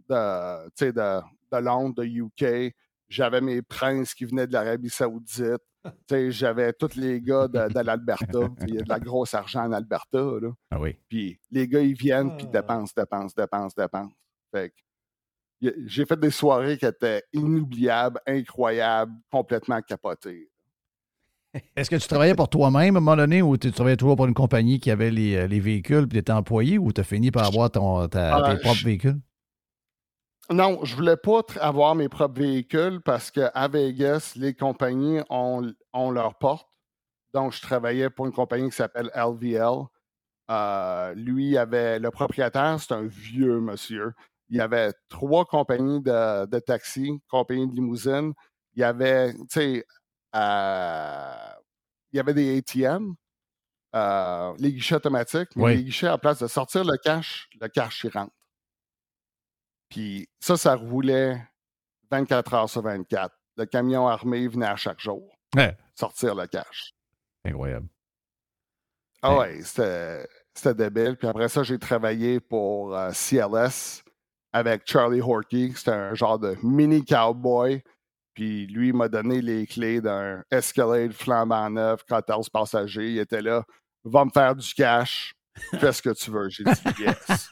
de Londres, de UK. J'avais mes princes qui venaient de l'Arabie Saoudite. J'avais tous les gars de l'Alberta. Il y a de la grosse argent en Alberta. Là. Ah oui. Puis les gars, ils viennent, puis dépensent. Fait que j'ai fait des soirées qui étaient inoubliables, incroyables, complètement capotées. Est-ce que tu travaillais pour toi-même à un moment donné ou tu travaillais toujours pour une compagnie qui avait les véhicules puis tu étais employé ou tu as fini par avoir tes propres véhicules? Non, je voulais pas avoir mes propres véhicules parce qu'à Vegas, les compagnies ont leur porte. Donc, je travaillais pour une compagnie qui s'appelle LVL. Le propriétaire, c'est un vieux monsieur. Il y avait 3 compagnies de taxi, compagnie de limousine. Il y avait, il y avait des ATM, les guichets automatiques, mais les guichets, à place de sortir le cash, il rentre. Puis ça roulait 24 heures sur 24. Le camion armé venait à chaque jour sortir le cash. Incroyable. Ah ouais, c'était débile. Puis après ça, j'ai travaillé pour CLS avec Charlie Horky. C'était un genre de mini cowboy. Puis lui, il m'a donné les clés d'un Escalade flambant neuf, 14 passagers. Il était là, va me faire du cash, fais ce que tu veux. J'ai dit yes.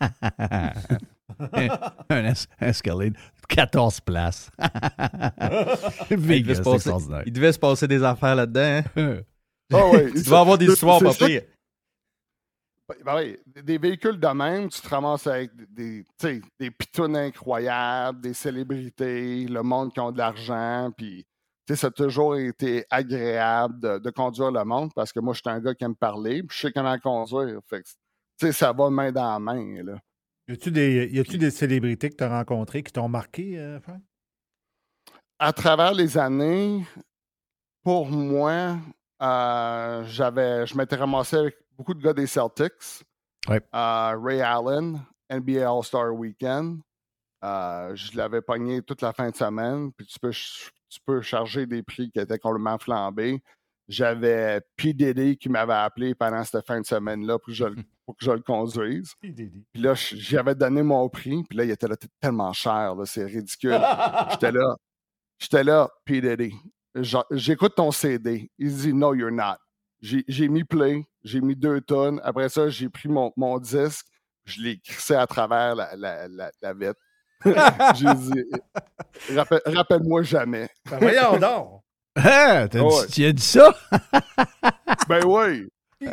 Un Escalade, 14 places. Vegas, c'est extraordinaire. Il devait se passer des affaires là-dedans. Hein? Oh oui, tu vas avoir des histoires pas pires. Ben oui, des véhicules de même, tu te ramasses avec des pitounes incroyables, des célébrités, le monde qui ont de l'argent, puis ça a toujours été agréable de conduire le monde parce que moi, je suis un gars qui aime parler, puis je sais comment conduire. Fait que, ça va main dans la main, là. Y a-tu des célébrités que tu as rencontrées qui t'ont marqué, Frank? À travers les années, pour moi, je m'étais ramassé avec beaucoup de gars des Celtics. Ouais. Ray Allen, NBA All-Star Weekend. Je l'avais pogné toute la fin de semaine. Puis tu peux charger des prix qui étaient complètement flambés. J'avais P. Diddy qui m'avait appelé pendant cette fin de semaine-là pour que je le conduise. Puis là, j'avais donné mon prix. Puis là, il était là, tellement cher. Là, c'est ridicule. J'étais là, P. Diddy. J'écoute ton CD. Il dit, no, you're not. J'ai mis play, j'ai mis 2 tonnes. Après ça, j'ai pris mon disque, je l'ai crissé à travers la vitre. J'ai dit, rappelle-moi jamais. Ben voyons donc! Tu as dit ça? Ben oui!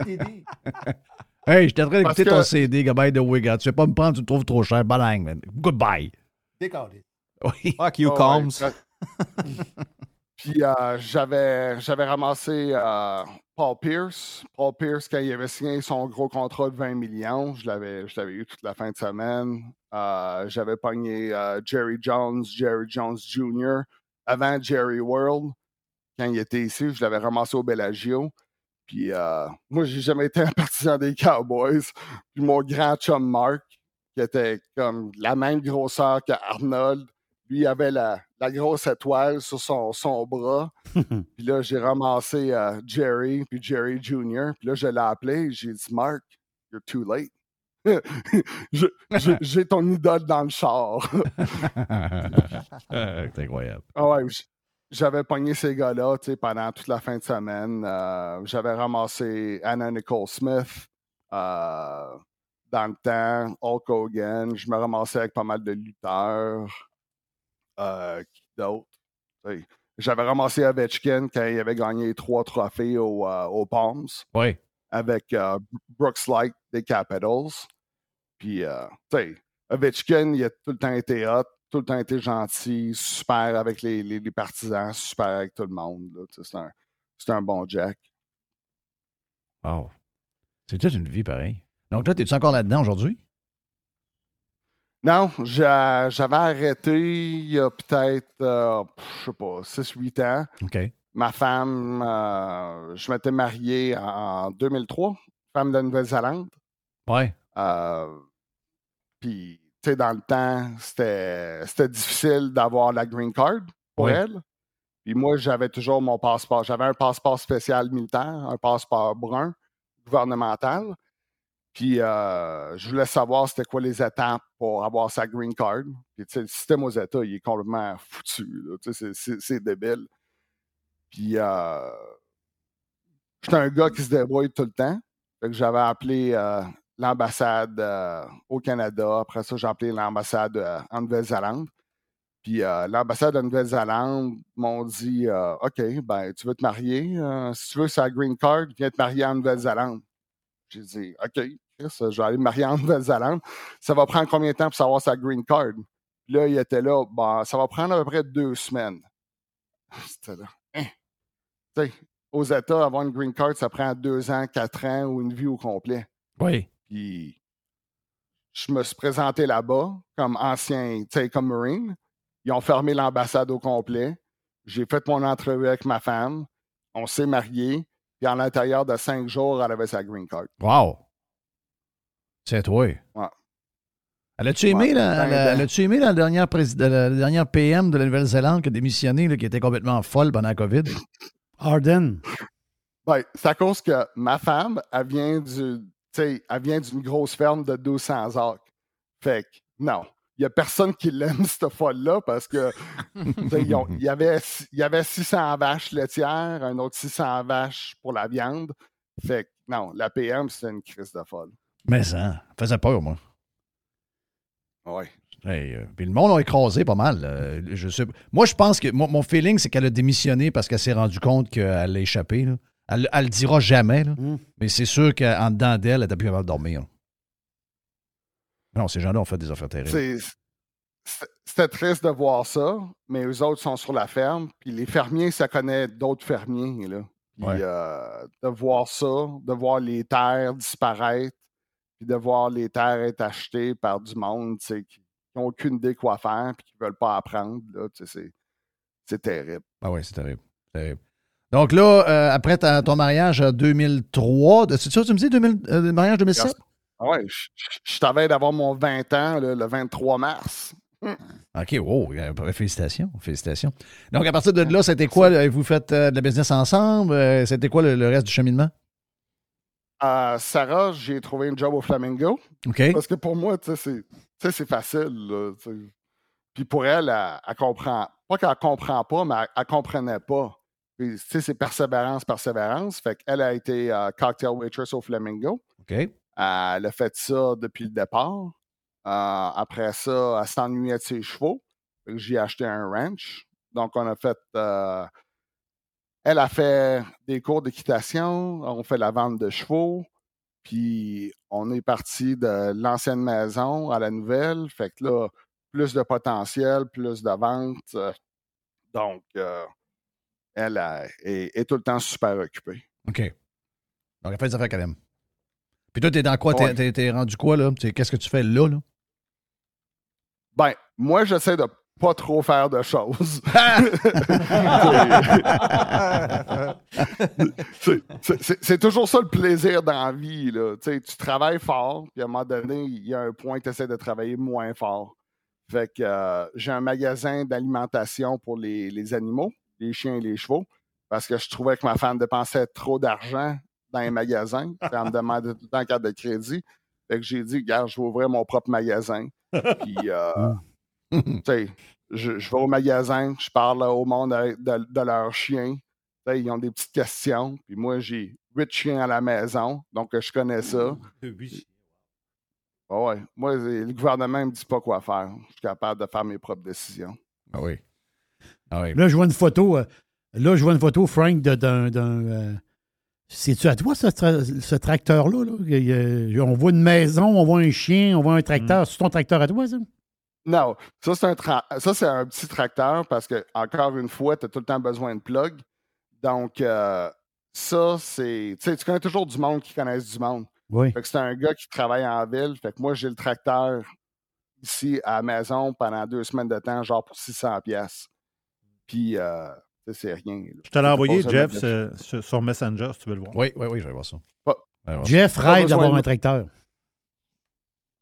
Hey, j'étais en train d'écouter ton CD, Goodbye de Wigan. Tu ne vas pas me prendre, tu me trouves trop cher. Balang, man. Goodbye. Décalé. Oui. Fuck you, Combs. Puis j'avais ramassé Paul Pierce. Paul Pierce, quand il avait signé son gros contrat de 20 millions, je l'avais eu toute la fin de semaine. J'avais pogné Jerry Jones Jr. avant Jerry World. Quand il était ici, je l'avais ramassé au Bellagio. Puis moi, j'ai jamais été un partisan des Cowboys. Puis mon grand chum Mark, qui était comme la même grosseur qu'Arnold, lui, il avait la grosse étoile sur son bras. Puis là, j'ai ramassé Jerry, puis Jerry Jr. Puis là, je l'ai appelé. J'ai dit, Mark, you're too late. J'ai ton idole dans le char. C'est incroyable. Ah ouais, j'avais pogné ces gars-là pendant toute la fin de semaine. J'avais ramassé Anna Nicole Smith. Dans le temps, Hulk Hogan. Je me ramassais avec pas mal de lutteurs. Qui d'autre? J'avais ramassé Ovechkin quand il avait gagné 3 trophées aux Palms. Oui. Avec Brooks Light des Capitals. Puis, Ovechkin, il a tout le temps été hot, tout le temps été gentil, super avec les partisans, super avec tout le monde. C'est un bon Jack. Wow. C'est toute une vie pareil. Donc là, es-tu encore là-dedans aujourd'hui? Non, j'avais arrêté il y a peut-être, je sais pas, 6-8 ans. OK. Ma femme, je m'étais marié en 2003, femme de Nouvelle-Zélande. Ouais. Puis, tu sais, dans le temps, c'était difficile d'avoir la green card pour elle. Puis moi, j'avais toujours mon passeport. J'avais un passeport spécial militaire, un passeport brun gouvernemental. Puis je voulais savoir c'était quoi les étapes pour avoir sa green card. Puis tu sais, le système aux États, il est complètement foutu. Là. Tu sais, c'est débile. Puis j'étais un gars qui se débrouille tout le temps. Fait que j'avais appelé l'ambassade au Canada. Après ça, j'ai appelé l'ambassade en Nouvelle-Zélande. Puis l'ambassade de Nouvelle-Zélande m'ont dit OK, ben tu veux te marier. Si tu veux sa green card, viens te marier en Nouvelle-Zélande. J'ai dit OK, Chris, je vais aller me marier en Nouvelle-Zélande. Ça va prendre combien de temps pour savoir sa green card? Puis là, il était là, ben, ça va prendre à peu près 2 semaines. C'était là. Tu sais, aux États, avoir une green card, ça prend 2 ans, 4 ans ou une vie au complet. Oui. Puis je me suis présenté là-bas comme ancien, tu sais, comme Marine. Ils ont fermé l'ambassade au complet. J'ai fait mon entrevue avec ma femme. On s'est mariés. Puis à l'intérieur de 5 jours, elle avait sa green card. Wow! C'est toi. Ouais. Elle a-tu aimé, la dernière PM de la Nouvelle-Zélande qui a démissionné, là, qui était complètement folle pendant la COVID? Arden. Ben, c'est à cause que ma femme, elle vient d'une grosse ferme de 200 acres. Fait que, non. Il n'y a personne qui l'aime, cette folle-là, parce que il y avait 600 vaches laitières, un autre 600 vaches pour la viande. Fait que, non, la PM, c'était une crise de folle. Mais ça faisait peur, moi. Oui. Hey, puis le monde a écrasé pas mal. Je sais. Moi, je pense que mon feeling, c'est qu'elle a démissionné parce qu'elle s'est rendue compte qu'elle a échappé. Là. Elle le dira jamais, là. Mais c'est sûr qu'en dedans d'elle, elle n'était plus capable de dormir. Non, ces gens-là ont fait des affaires terribles. C'était triste de voir ça, mais eux autres sont sur la ferme. Puis les fermiers, ça connaît d'autres fermiers. Là. Puis de voir ça, de voir les terres disparaître, puis de voir les terres être achetées par du monde qui n'ont aucune idée quoi faire puis qui ne veulent pas apprendre. Là, c'est terrible. Ah oui, c'est terrible. Donc là, après ton mariage en 2003, c'est ça tu me dis, mariage 2007? Oui, je t'avais d'avoir mon 20 ans le 23 mars. OK, wow, félicitations. Donc, à partir de là, c'était quoi? Vous faites de la business ensemble? C'était quoi le reste du cheminement? Sarah, j'ai trouvé un job au Flamingo. OK. Parce que pour moi, c'est facile. Là, puis pour elle, elle comprend. Pas qu'elle comprend pas, mais elle comprenait pas. Puis, c'est persévérance. Fait qu'elle a été cocktail waitress au Flamingo. OK. Elle a fait ça depuis le départ. Après ça, elle s'ennuyait de ses chevaux. J'ai acheté un ranch. Donc, on a fait... elle a fait des cours d'équitation. On fait la vente de chevaux. Puis, on est parti de l'ancienne maison à la nouvelle. Fait que là, plus de potentiel, plus de ventes. Donc, elle est tout le temps super occupée. OK. Donc, elle fait des affaires qu'elle aime. Puis toi, t'es dans quoi? Ouais. T'es rendu quoi, là? Qu'est-ce que tu fais là? Ben, moi, j'essaie de pas trop faire de choses. C'est toujours ça le plaisir dans la vie. Là. Tu travailles fort, puis à un moment donné, il y a un point que tu essaies de travailler moins fort. Fait que j'ai un magasin d'alimentation pour les animaux, les chiens et les chevaux, parce que je trouvais que ma femme dépensait trop d'argent dans les magasins. Elle me demandait tout le temps en carte de crédit. Fait que j'ai dit, regarde, je vais ouvrir mon propre magasin. Puis, tu sais, je vais au magasin, je parle au monde de leurs chiens. Ils ont des petites questions. Puis moi, j'ai 8 chiens à la maison, donc je connais ça. Ouais. Moi, le gouvernement ne me dit pas quoi faire. Je suis capable de faire mes propres décisions. Ah oui. Là, je vois une photo, Frank, d'un... C'est-tu à toi, ce tracteur-là? Là? On voit une maison, on voit un chien, on voit un tracteur. C'est ton tracteur à toi, ça? Non. Ça, c'est un petit tracteur parce que, encore une fois, tu as tout le temps besoin de plug. Donc, ça, c'est... Tu sais, tu connais toujours du monde qui connaissent du monde. Oui. Fait que c'est un gars qui travaille en ville. Fait que moi, j'ai le tracteur ici à la maison pendant 2 semaines de temps, genre pour 600$. Puis... c'est rien. Je te l'ai envoyé, Jeff, sur Messenger, si tu veux le voir. Oui, je vais voir ça. Jeff rêve d'avoir un tracteur.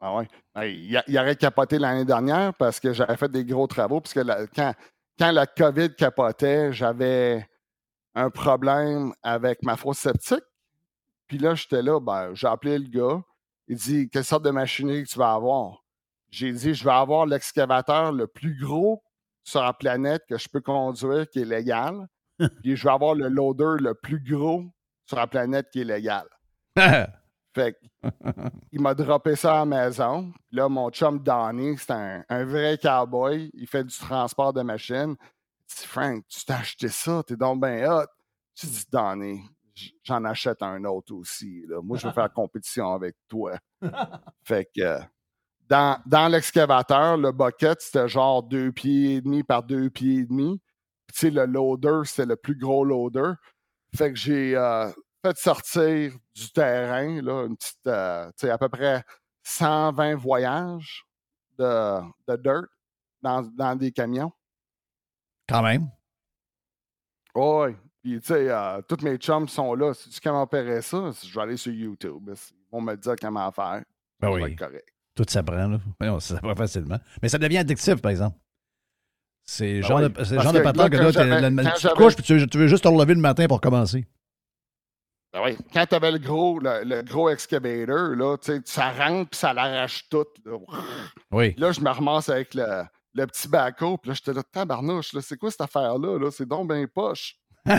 Ah ouais. Il aurait capoté l'année dernière parce que j'avais fait des gros travaux. Parce que quand la COVID capotait, j'avais un problème avec ma fosse septique. Puis là, j'étais là, j'ai appelé le gars. Il dit, quelle sorte de machinerie que tu vas avoir? J'ai dit, je vais avoir l'excavateur le plus gros sur la planète que je peux conduire, qui est légal. Puis je vais avoir le loader le plus gros sur la planète, qui est légal. Fait il m'a droppé ça à la maison. Puis là, mon chum Donnie, c'est un vrai cowboy. Il fait du transport de machines. Il dit, Frank, tu t'as acheté ça, t'es donc bien hot. Tu dis, Donnie, j'en achète un autre aussi. Là. Moi, je veux faire compétition avec toi. Fait que dans l'excavateur, le bucket, c'était genre 2 pieds et demi par 2 pieds et demi. Puis, tu sais, le loader, c'était le plus gros loader. Fait que j'ai fait sortir du terrain, là, une petite, tu sais, à peu près 120 voyages de dirt dans des camions. Quand même. Oui. Puis, tu sais, tous mes chums sont là. Si tu comment opérer ça, je vais aller sur YouTube. Ils vont me dire comment faire. Ben Ça oui. va être correct. Tout s'apprend, là. Voyons, ça s'apprend facilement. Mais ça devient addictif, par exemple. C'est le genre oui. de, c'est le Parce genre de que patron là, que quand là, j'avais- tu te couches puis tu veux juste te relever le matin pour commencer. Ben oui. Quand tu avais le gros excavator, là, tu sais, ça rentre puis ça l'arrache tout. Là. Oui. Là, je me ramasse avec le petit backhoe, puis là, j'étais là, tabarnouche, là, c'est quoi cette affaire-là? Là? C'est donc bien poche.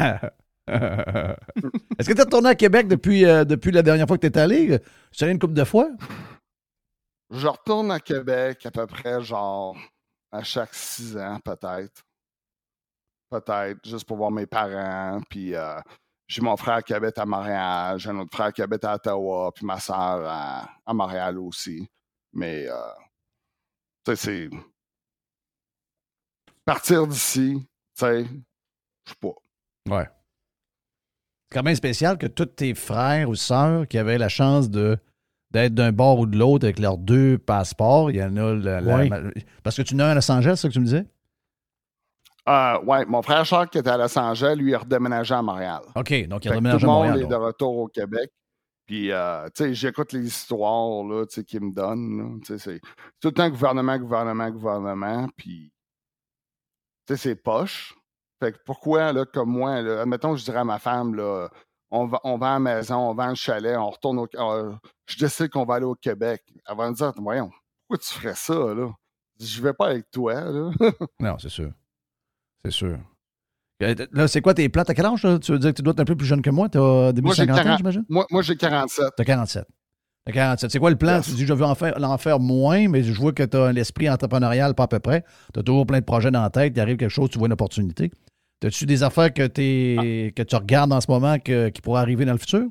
Est-ce que tu es retourné à Québec depuis la dernière fois que tu es allé? Tu es allé une couple de fois? Je retourne à Québec à peu près, genre, à chaque 6 ans, peut-être. Peut-être, juste pour voir mes parents, puis j'ai mon frère qui habite à Montréal, j'ai un autre frère qui habite à Ottawa, puis ma soeur à Montréal aussi. Mais, tu sais, c'est... Partir d'ici, tu sais, je sais pas. Ouais. C'est quand même spécial que tous tes frères ou sœurs qui avaient la chance d'être d'un bord ou de l'autre avec leurs 2 passeports, il y en a... Parce que tu n'as un à Los Angeles, c'est ça que tu me disais? Ouais, mon frère Charles qui était à Los Angeles, lui, il a redéménagé à Montréal. OK, donc il a Fait que redéménagé tout à le monde Montréal. est de retour au Québec. Puis, tu sais, j'écoute les histoires, là, tu sais, qu'ils me donnent, là. Tu sais, c'est tout le temps gouvernement. Puis, tu sais, c'est poche. Fait que pourquoi, là, comme moi, là, admettons, je dirais à ma femme, là, on vend la maison, on vend le chalet, on retourne je décide qu'on va aller au Québec. Elle va me dire, voyons, pourquoi tu ferais ça, là? Je vais pas avec toi, là. Non, c'est sûr. C'est sûr. Là, c'est quoi tes plans? T'as quel âge? Là? Tu veux dire que tu dois être un peu plus jeune que moi? T'as début Moi, j'ai 50 ans, j'imagine? Moi, j'ai 47. T'as 47. T'as 47. C'est quoi le plan? Yes. Tu dis, je veux en faire moins, mais je vois que tu as l'esprit entrepreneurial, pas à peu près. Tu as toujours plein de projets dans la tête. Il arrive quelque chose, tu vois une opportunité. As-tu des affaires que tu regardes en ce moment qui pourraient arriver dans le futur?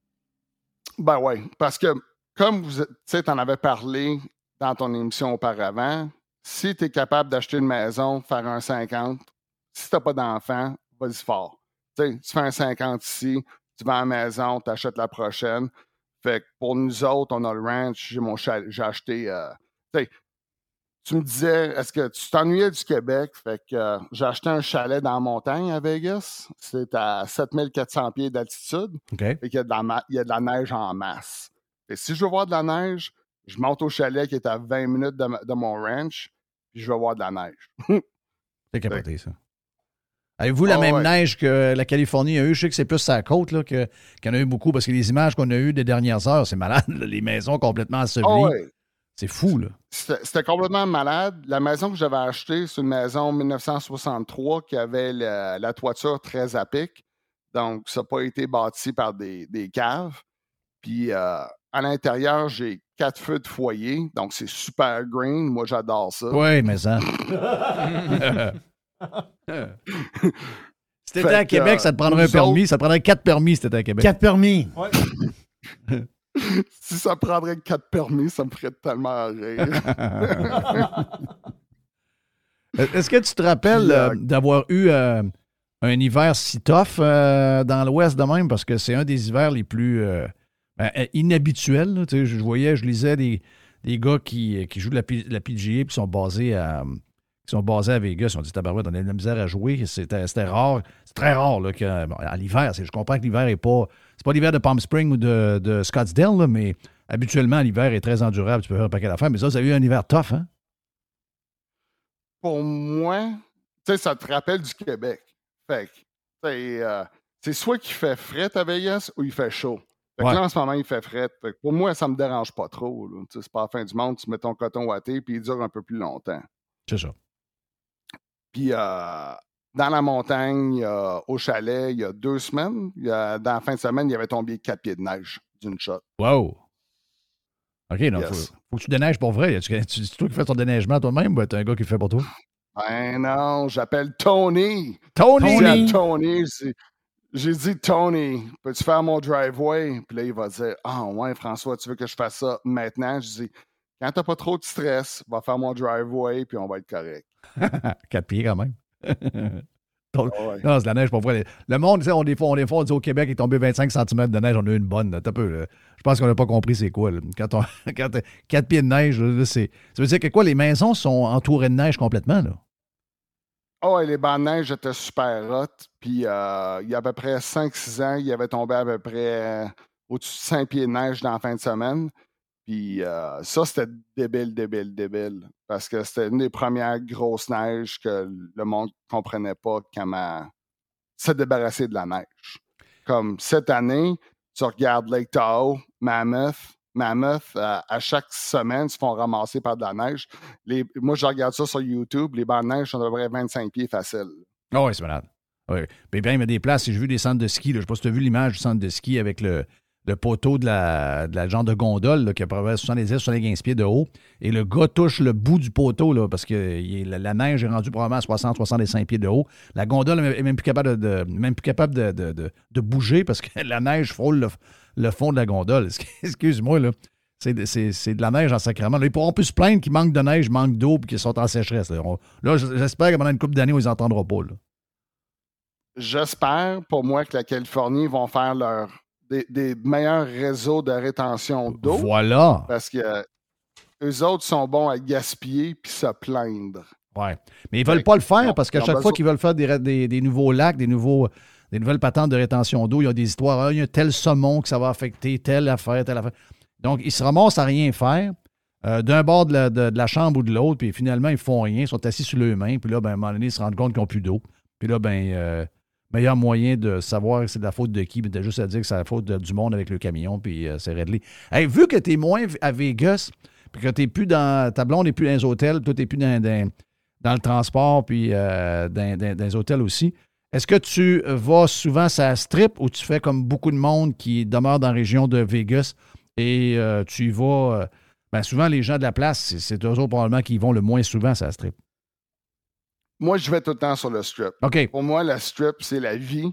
Ben oui, parce que comme tu sais, t'en avais parlé dans ton émission auparavant, si tu es capable d'acheter une maison, faire un 50, si t'as pas d'enfant, vas-y fort. Tu sais, tu fais un 50 ici, tu vas à la maison, tu achètes la prochaine. Fait que pour nous autres, on a le ranch, j'ai acheté... tu sais, tu me disais, est-ce que tu t'ennuyais du Québec? Fait que j'ai acheté un chalet dans la montagne à Vegas. C'est à 7400 pieds d'altitude. OK. Fait qu'il y a de la neige en masse. Et si je veux voir de la neige, je monte au chalet qui est à 20 minutes de mon ranch, puis je vais voir de la neige. C'est capoté, ça. Avez-vous la même neige que la Californie a eu? Je sais que c'est plus sa côte qu'il y en a eu beaucoup, parce que les images qu'on a eues des dernières heures, c'est malade. Là, les maisons complètement ensevelies. C'est fou, là. C'était complètement malade. La maison que j'avais achetée, c'est une maison 1963 qui avait la toiture très à pic. Donc, ça n'a pas été bâti par des caves. Puis, à l'intérieur, j'ai 4 feux de foyer. Donc, c'est super green. Moi, j'adore ça. Oui, mais ça. Si t'étais à Québec, ça te prendrait un permis. Ça te prendrait 4 permis si t'étais à Québec. 4 permis. Ouais. Si ça prendrait 4 permis, ça me ferait tellement rire. Est-ce que tu te rappelles d'avoir eu un hiver si tough dans l'Ouest de même? Parce que c'est un des hivers les plus inhabituels. Là. Je lisais des gars qui jouent de la PGA et qui sont basés à Vegas. Ils ont dit, tabarouette, on a de la misère à jouer. C'était rare. C'est très rare là, à l'hiver. Je comprends que l'hiver n'est pas... C'est pas l'hiver de Palm Springs ou de Scottsdale, là, mais habituellement, l'hiver est très endurable, tu peux faire un paquet d'affaires, mais ça a eu un hiver tough, hein? Pour moi, tu sais, ça te rappelle du Québec. Fait que, c'est soit qu'il fait fret à Vegas ou il fait chaud. Fait que là, en ce moment, il fait fret. Fait que pour moi, ça me dérange pas trop. Là. C'est pas la fin du monde, tu mets ton coton ouaté puis il dure un peu plus longtemps. C'est ça. Puis dans la montagne, au chalet, il y a 2 semaines, dans la fin de semaine, il y avait tombé 4 pieds de neige d'une shot. Wow! OK, donc Yes. faut que tu déneiges pour vrai. C'est toi qui fais ton déneigement toi-même ou t'es un gars qui le fait pour toi? Ben non, j'appelle Tony. Tony! J'ai dit, Tony, peux-tu faire mon driveway? Puis là, il va dire, ouais, François, tu veux que je fasse ça maintenant? Je dis, quand t'as pas trop de stress, va faire mon driveway, puis on va être correct. 4 pieds quand même. Ouais. Non, c'est la neige pour vrai. Le monde, tu sais, on dit au Québec, il est tombé 25 cm de neige, on a eu une bonne. Là. T'as peu, là. Je pense qu'on n'a pas compris c'est quoi. Là. Quand 4 pieds de neige, là, ça veut dire que quoi, les maisons sont entourées de neige complètement, là? Ouais, les bancs de neige étaient super hot. Puis il y a à peu près 5-6 ans, il avait tombé à peu près au-dessus de 5 pieds de neige dans la fin de semaine. Puis ça, c'était débile. Parce que c'était une des premières grosses neiges que le monde ne comprenait pas comment se débarrasser de la neige. Comme cette année, tu regardes Lake Tahoe, Mammoth, à chaque semaine, se font ramasser par de la neige. Moi, je regarde ça sur YouTube, les bancs de neige sont à peu près 25 pieds faciles. Ah oui, c'est malade. Oui. Puis bien, il y a des places, j'ai vu des centres de ski, là, je ne sais pas si tu as vu l'image du centre de ski avec le poteau de la genre de gondole là, qui a à peu près 70-75 pieds de haut. Et le gars touche le bout du poteau là, parce que la neige est rendue probablement à 60-65 pieds de haut. La gondole est même plus capable de bouger parce que la neige frôle le fond de la gondole. Excuse-moi, là. C'est de la neige en sacrament. Là, ils pourront plus se plaindre qu'il manque de neige, manque d'eau et qu'ils sont en sécheresse. Là, j'espère que pendant une couple d'années, ils n'entendront pas. Là. J'espère, pour moi, que la Californie vont faire des meilleurs réseaux de rétention d'eau. Voilà. Parce que eux autres sont bons à gaspiller puis se plaindre. Oui. Mais ils ne veulent pas le faire parce qu'à chaque fois qu'ils veulent faire des nouveaux lacs, des nouvelles patentes de rétention d'eau, il y a des histoires. Il y a tel saumon que ça va affecter, telle affaire. Donc, ils se ramassent à rien faire d'un bord de la chambre ou de l'autre, puis finalement, ils ne font rien, ils sont assis sur leurs mains, puis là, ben, à un moment donné, ils se rendent compte qu'ils n'ont plus d'eau. Puis là, meilleur moyen de savoir que c'est de la faute de qui, mais t'as juste à dire que c'est la faute du monde avec le camion, puis c'est réglé. Hey, vu que tu es moins à Vegas, puis que t'es plus ta blonde n'est plus dans les hôtels, toi, tu n'es plus dans le transport, puis dans les hôtels aussi, est-ce que tu vas souvent à Strip ou tu fais comme beaucoup de monde qui demeure dans la région de Vegas et tu y vas... souvent, les gens de la place, c'est eux autres probablement qui y vont le moins souvent à Strip. Moi, je vais tout le temps sur le Strip. OK. Pour moi, la Strip, c'est la vie.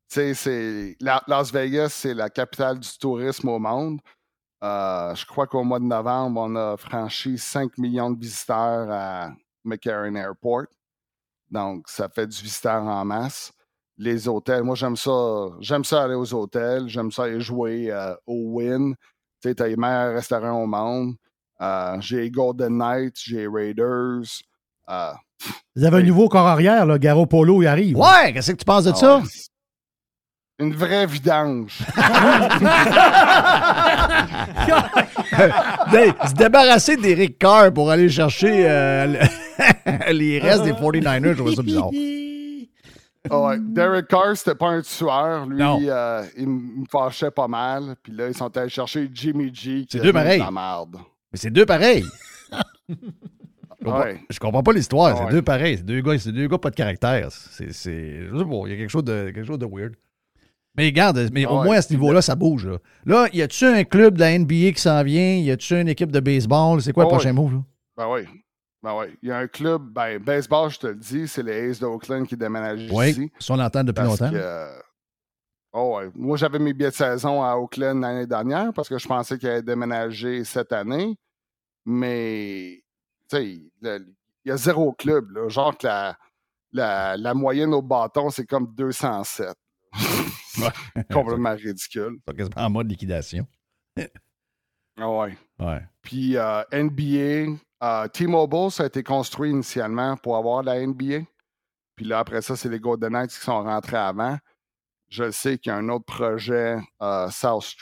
Las Vegas, c'est la capitale du tourisme au monde. Je crois qu'au mois de novembre, on a franchi 5 millions de visiteurs à McCarran Airport. Donc, ça fait du visiteur en masse. Les hôtels, moi, j'aime ça aller aux hôtels. J'aime ça aller jouer au Wynn. Tu sais, t'as les meilleurs restaurants au monde. J'ai Golden Knights, j'ai Raiders. Vous avez un nouveau corps arrière, là, Garo Polo, il arrive. Ouais, qu'est-ce que tu penses de ça? Ouais. Une vraie vidange. Se débarrasser d'Eric Carr pour aller chercher les restes des 49ers, je trouve ça bizarre. Ouais. Derek Carr, c'était pas un tueur. Lui, Non. il me fâchait pas mal. Puis là, ils sont allés chercher Jimmy G. C'est deux pareils. La merde. Mais c'est deux pareils. Ouais. Je comprends pas l'histoire. Ouais. C'est deux pareils. C'est deux gars pas de caractère. Je sais pas, il y a quelque chose de weird. Mais regarde, au moins à ce niveau-là, ça bouge. Là, y a-tu un club de la NBA qui s'en vient? Y a-tu une équipe de baseball? C'est quoi le prochain move? Là? Ben oui. Il y a un club, baseball, je te le dis, c'est les A's d'Oakland qui déménagent ici. Oui, ça on l'entend depuis longtemps. Moi, j'avais mes billets de saison à Oakland l'année dernière parce que je pensais qu'il allait déménager cette année. Mais, tu sais, il y a 0 club. Là. Genre que la moyenne au bâton, c'est comme 207. Complètement ridicule. C'est quasiment en mode liquidation. Ouais. Puis NBA, T-Mobile, ça a été construit initialement pour avoir la NBA. Puis là, après ça, c'est les Golden Knights qui sont rentrés avant. Je sais qu'il y a un autre projet South Strip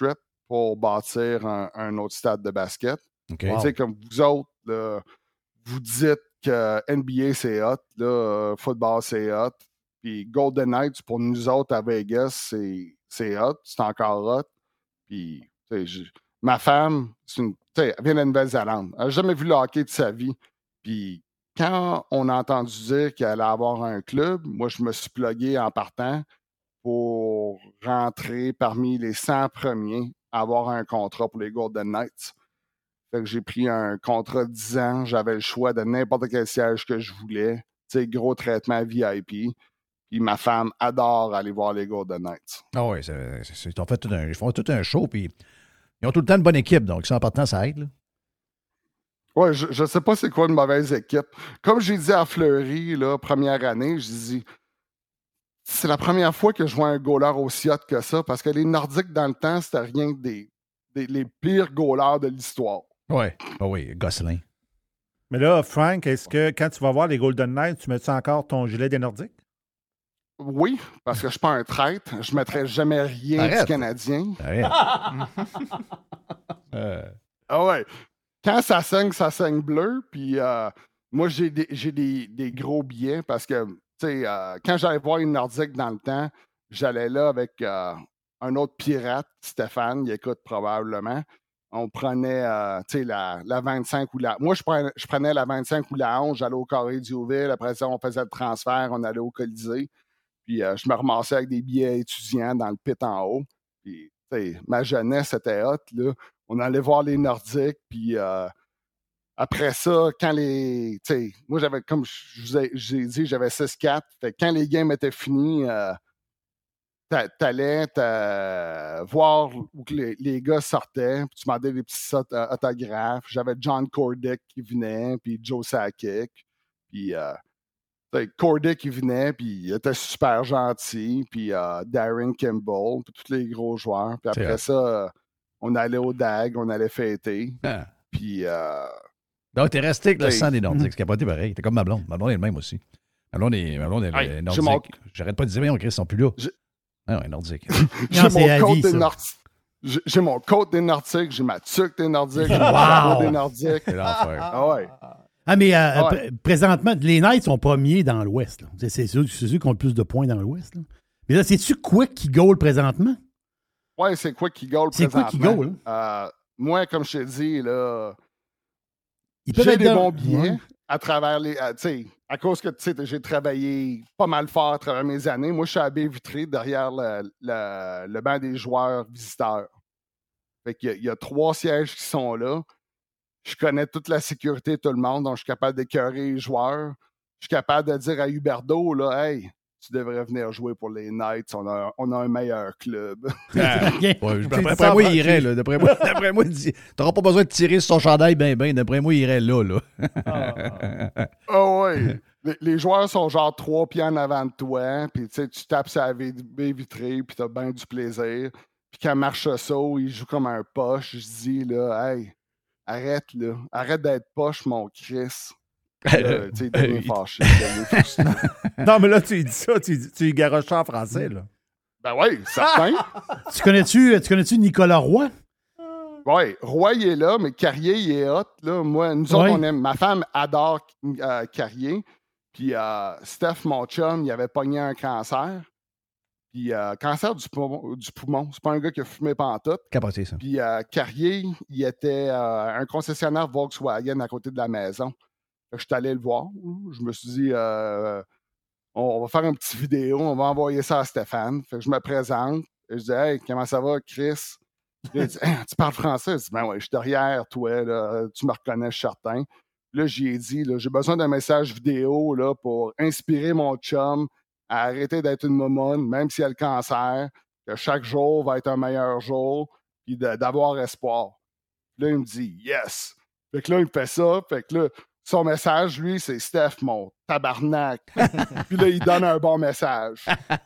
pour bâtir un autre stade de basket. Okay. Tu sais, comme vous autres, là, vous dites que NBA, c'est hot, là, football, c'est hot. Puis Golden Knights, pour nous autres à Vegas, c'est hot, c'est encore hot. Puis, ma femme, elle vient de la Nouvelle-Zélande. Elle n'a jamais vu le hockey de sa vie. Puis, quand on a entendu dire qu'elle allait avoir un club, moi, je me suis plugué en partant pour rentrer parmi les 100 premiers à avoir un contrat pour les Golden Knights. Fait que j'ai pris un contrat de 10 ans. J'avais le choix de n'importe quel siège que je voulais. Tu sais, gros traitement VIP. Puis ma femme adore aller voir les Golden Knights. Ah oui, ils font tout un show, puis ils ont tout le temps une bonne équipe, donc ça, en partant, ça aide. Oui, je sais pas c'est quoi une mauvaise équipe. Comme j'ai dit à Fleury, là, première année, je dis c'est la première fois que je vois un goaler aussi hot que ça, parce que les Nordiques, dans le temps, c'était rien que les pires goalers de l'histoire. Oui, Gosselin. Mais là, Frank, est-ce que quand tu vas voir les Golden Knights, tu mets-tu encore ton gilet des Nordiques? Oui, parce que je ne suis pas un traître. Je ne mettrai jamais rien du Canadien. Ah ouais. Quand ça saigne bleu. Puis moi, j'ai des gros billets parce que, tu sais, quand j'allais voir une Nordique dans le temps, j'allais là avec un autre pirate, Stéphane, il écoute probablement. On prenait, tu sais, la 25 ou la... Moi, je prenais la 25 ou la 11, j'allais au Carré Diouville. Après ça, on faisait le transfert, on allait au Colisée. Puis je me ramassais avec des billets étudiants dans le pit en haut. Puis, tu sais, ma jeunesse était hot, là. On allait voir les Nordiques, puis après ça, quand les... Tu sais, moi, j'avais, comme je vous ai dit, j'avais 6-4. Fait que quand les games étaient finis... t'allais voir où les gars sortaient, puis tu demandais des petits autographes. J'avais John Cordick qui venait, puis Joe Sakic, puis Cordick qui venait, puis il était super gentil, puis Darren Kimball, puis tous les gros joueurs. Puis après ça, on allait au DAG, on allait fêter. Puis... Donc, t'es resté avec le sang des Nordiques, c'est capoté pareil. T'es comme ma blonde. Ma blonde est le même aussi. Ma blonde est nordique. J'arrête pas de dire, mais on Chris, ils sont plus là. Ah ouais, nordique. J'ai mon côte des Nordiques, j'ai ma tuque des Nordiques, j'ai mon côte des Nordiques. C'est l'enfer. Ah ouais. Ah, mais présentement, les Knights sont premiers dans l'Ouest. Là. C'est ceux qui ont le plus de points dans l'Ouest. Là. Mais là, c'est-tu Quick qui goal présentement? Ouais, c'est Quick qui goal présentement. C'est Quick qui goal. Moi, comme je t'ai dit, là, j'ai des bons billets à travers les... tu sais, à cause que j'ai travaillé pas mal fort à travers mes années. Moi, je suis à baie vitrée derrière le banc des joueurs visiteurs. Fait qu'il y a 3 sièges qui sont là. Je connais toute la sécurité de tout le monde, donc je suis capable d'écœurer les joueurs. Je suis capable de dire à Huberdeau, là, hey, tu devrais venir jouer pour les Knights, on a un meilleur club. D'après moi, il irait, là. D'après moi, tu n'auras pas besoin de tirer sur son chandail ben. D'après moi, il irait là. Ah ouais. Les joueurs sont genre 3 pieds en avant de toi, puis tu tapes sur la baie vitrée, puis tu as bien du plaisir. Puis quand Marchessault, il joue comme un poche, je dis, là, hey, arrête, là. Arrête d'être poche, mon Chris. Il devient fâché. Non, mais là, tu dis ça, tu garoches ça en français, là. Ben oui, certain. Tu connais-tu Nicolas Roy? Oui, Roy, il est là, mais Carrier, il est hot. Là. Moi, nous autres, on aime. Ma femme adore Carrier. Puis Steph, mon chum, il avait pogné un cancer. Puis cancer du poumon. C'est pas un gars qui a fumé pantoute. Capoté, ça. Puis Carrier, il était un concessionnaire Volkswagen à côté de la maison. Je suis allé le voir. Je me suis dit, on va faire une petite vidéo, on va envoyer ça à Stéphane. Fait que je me présente. Et je dis, hey, comment ça va, Chris? Il dit, hey, tu parles français? Je dis, ben ouais, je suis derrière toi, là, tu me reconnais, je suis certain. Là, j'y ai dit, là, j'ai besoin d'un message vidéo là, pour inspirer mon chum à arrêter d'être une momoune, même s'il a le cancer, que chaque jour va être un meilleur jour, puis d'avoir espoir. Là, il me dit, yes. Fait que là, il me fait ça. Fait que là, son message, lui, c'est Steph, mon tabarnak. Puis là, il donne un bon message.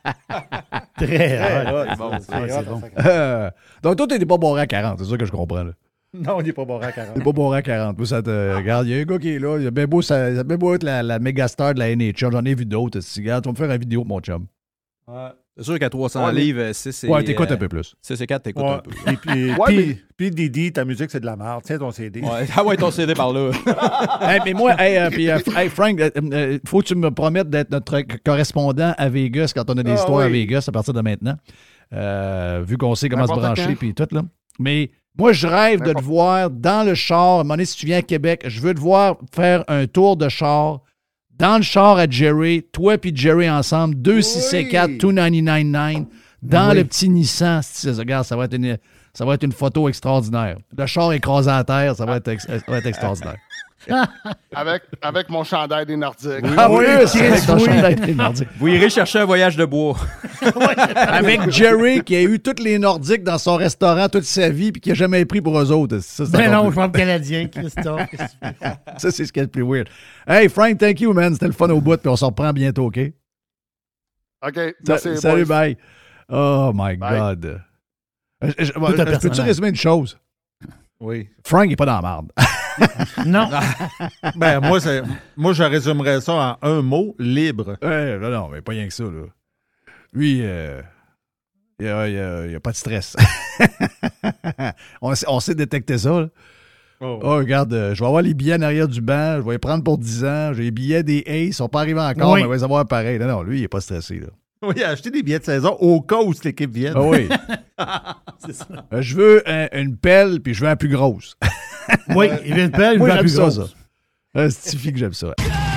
Très bon. Donc, toi, t'es pas bon à 40, c'est ça que je comprends. Là. Non, il n'est pas bon à 40. Il n'est pas bon à 40. Moi, ça te... Regarde, il y a un gars qui est là. Il a bien beau être la méga star de la NHL. J'en ai vu d'autres. Regarde, tu vas me faire une vidéo, mon chum. Ouais. C'est sûr qu'à 300 livres, 6 et... Ouais, t'écoutes un peu plus. 6 et 4, t'écoutes Ouais. un peu. Puis Didi, ta musique, c'est de la merde. Tiens ton CD. Ouais. Ah ouais, ton CD par là. Mais moi, Frank, faut que tu me promettes d'être notre correspondant à Vegas quand on a des histoires à Vegas à partir de maintenant. Vu qu'on sait comment se brancher puis tout, là. Mais moi, je rêve de te voir dans le char. À un moment donné, si tu viens à Québec, je veux te voir faire un tour de char. Dans le char à Jerry, toi puis Jerry ensemble, 2 6C4, 299.9, dans le petit Nissan. Regarde, ça va être une photo extraordinaire. Le char écrasé à terre, ça va être extraordinaire. Avec mon chandail des Nordiques. Avec ton chandail des Nordiques. Vous irez chercher un voyage de bois. Avec Jerry, qui a eu tous les Nordiques dans son restaurant toute sa vie puis qui n'a jamais pris pour eux autres. Ça, non, je parle canadien, Christophe. Ça, c'est ce qui est le plus weird. Hey, Frank, thank you, man. C'était le fun au bout, puis on se reprend bientôt, OK? OK, merci. Salut, boys. bye. Oh, my God. Peux-tu résumer une chose? Oui. Frank n'est pas dans la marde. Non. Ben, moi, je résumerais ça en un mot, libre. Non, mais pas rien que ça, là. Lui, il n'y a pas de stress. on sait détecter ça, là. Oh, regarde, je vais avoir les billets en arrière du banc, je vais les prendre pour 10 ans, j'ai les billets des Aces, ils ne sont pas arrivés encore, mais on va les avoir pareil. Non, lui, il n'est pas stressé, là. Oui, acheter des billets de saison au cas où l'équipe vienne. Ah oui. C'est ça. Je veux une pelle, puis je veux la plus grosse. Oui, il veut une pelle, il veut la plus grosse. C'est que j'aime ça.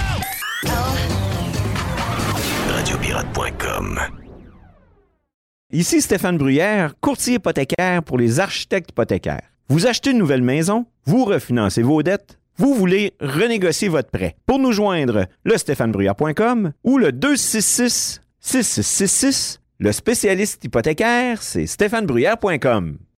Radiopirate.com. Ici Stéphane Bruyère, courtier hypothécaire pour les architectes hypothécaires. Vous achetez une nouvelle maison, vous refinancez vos dettes, vous voulez renégocier votre prêt. Pour nous joindre, le stéphanebruyère.com ou le 266-6666. Le spécialiste hypothécaire, c'est stéphanebruyère.com.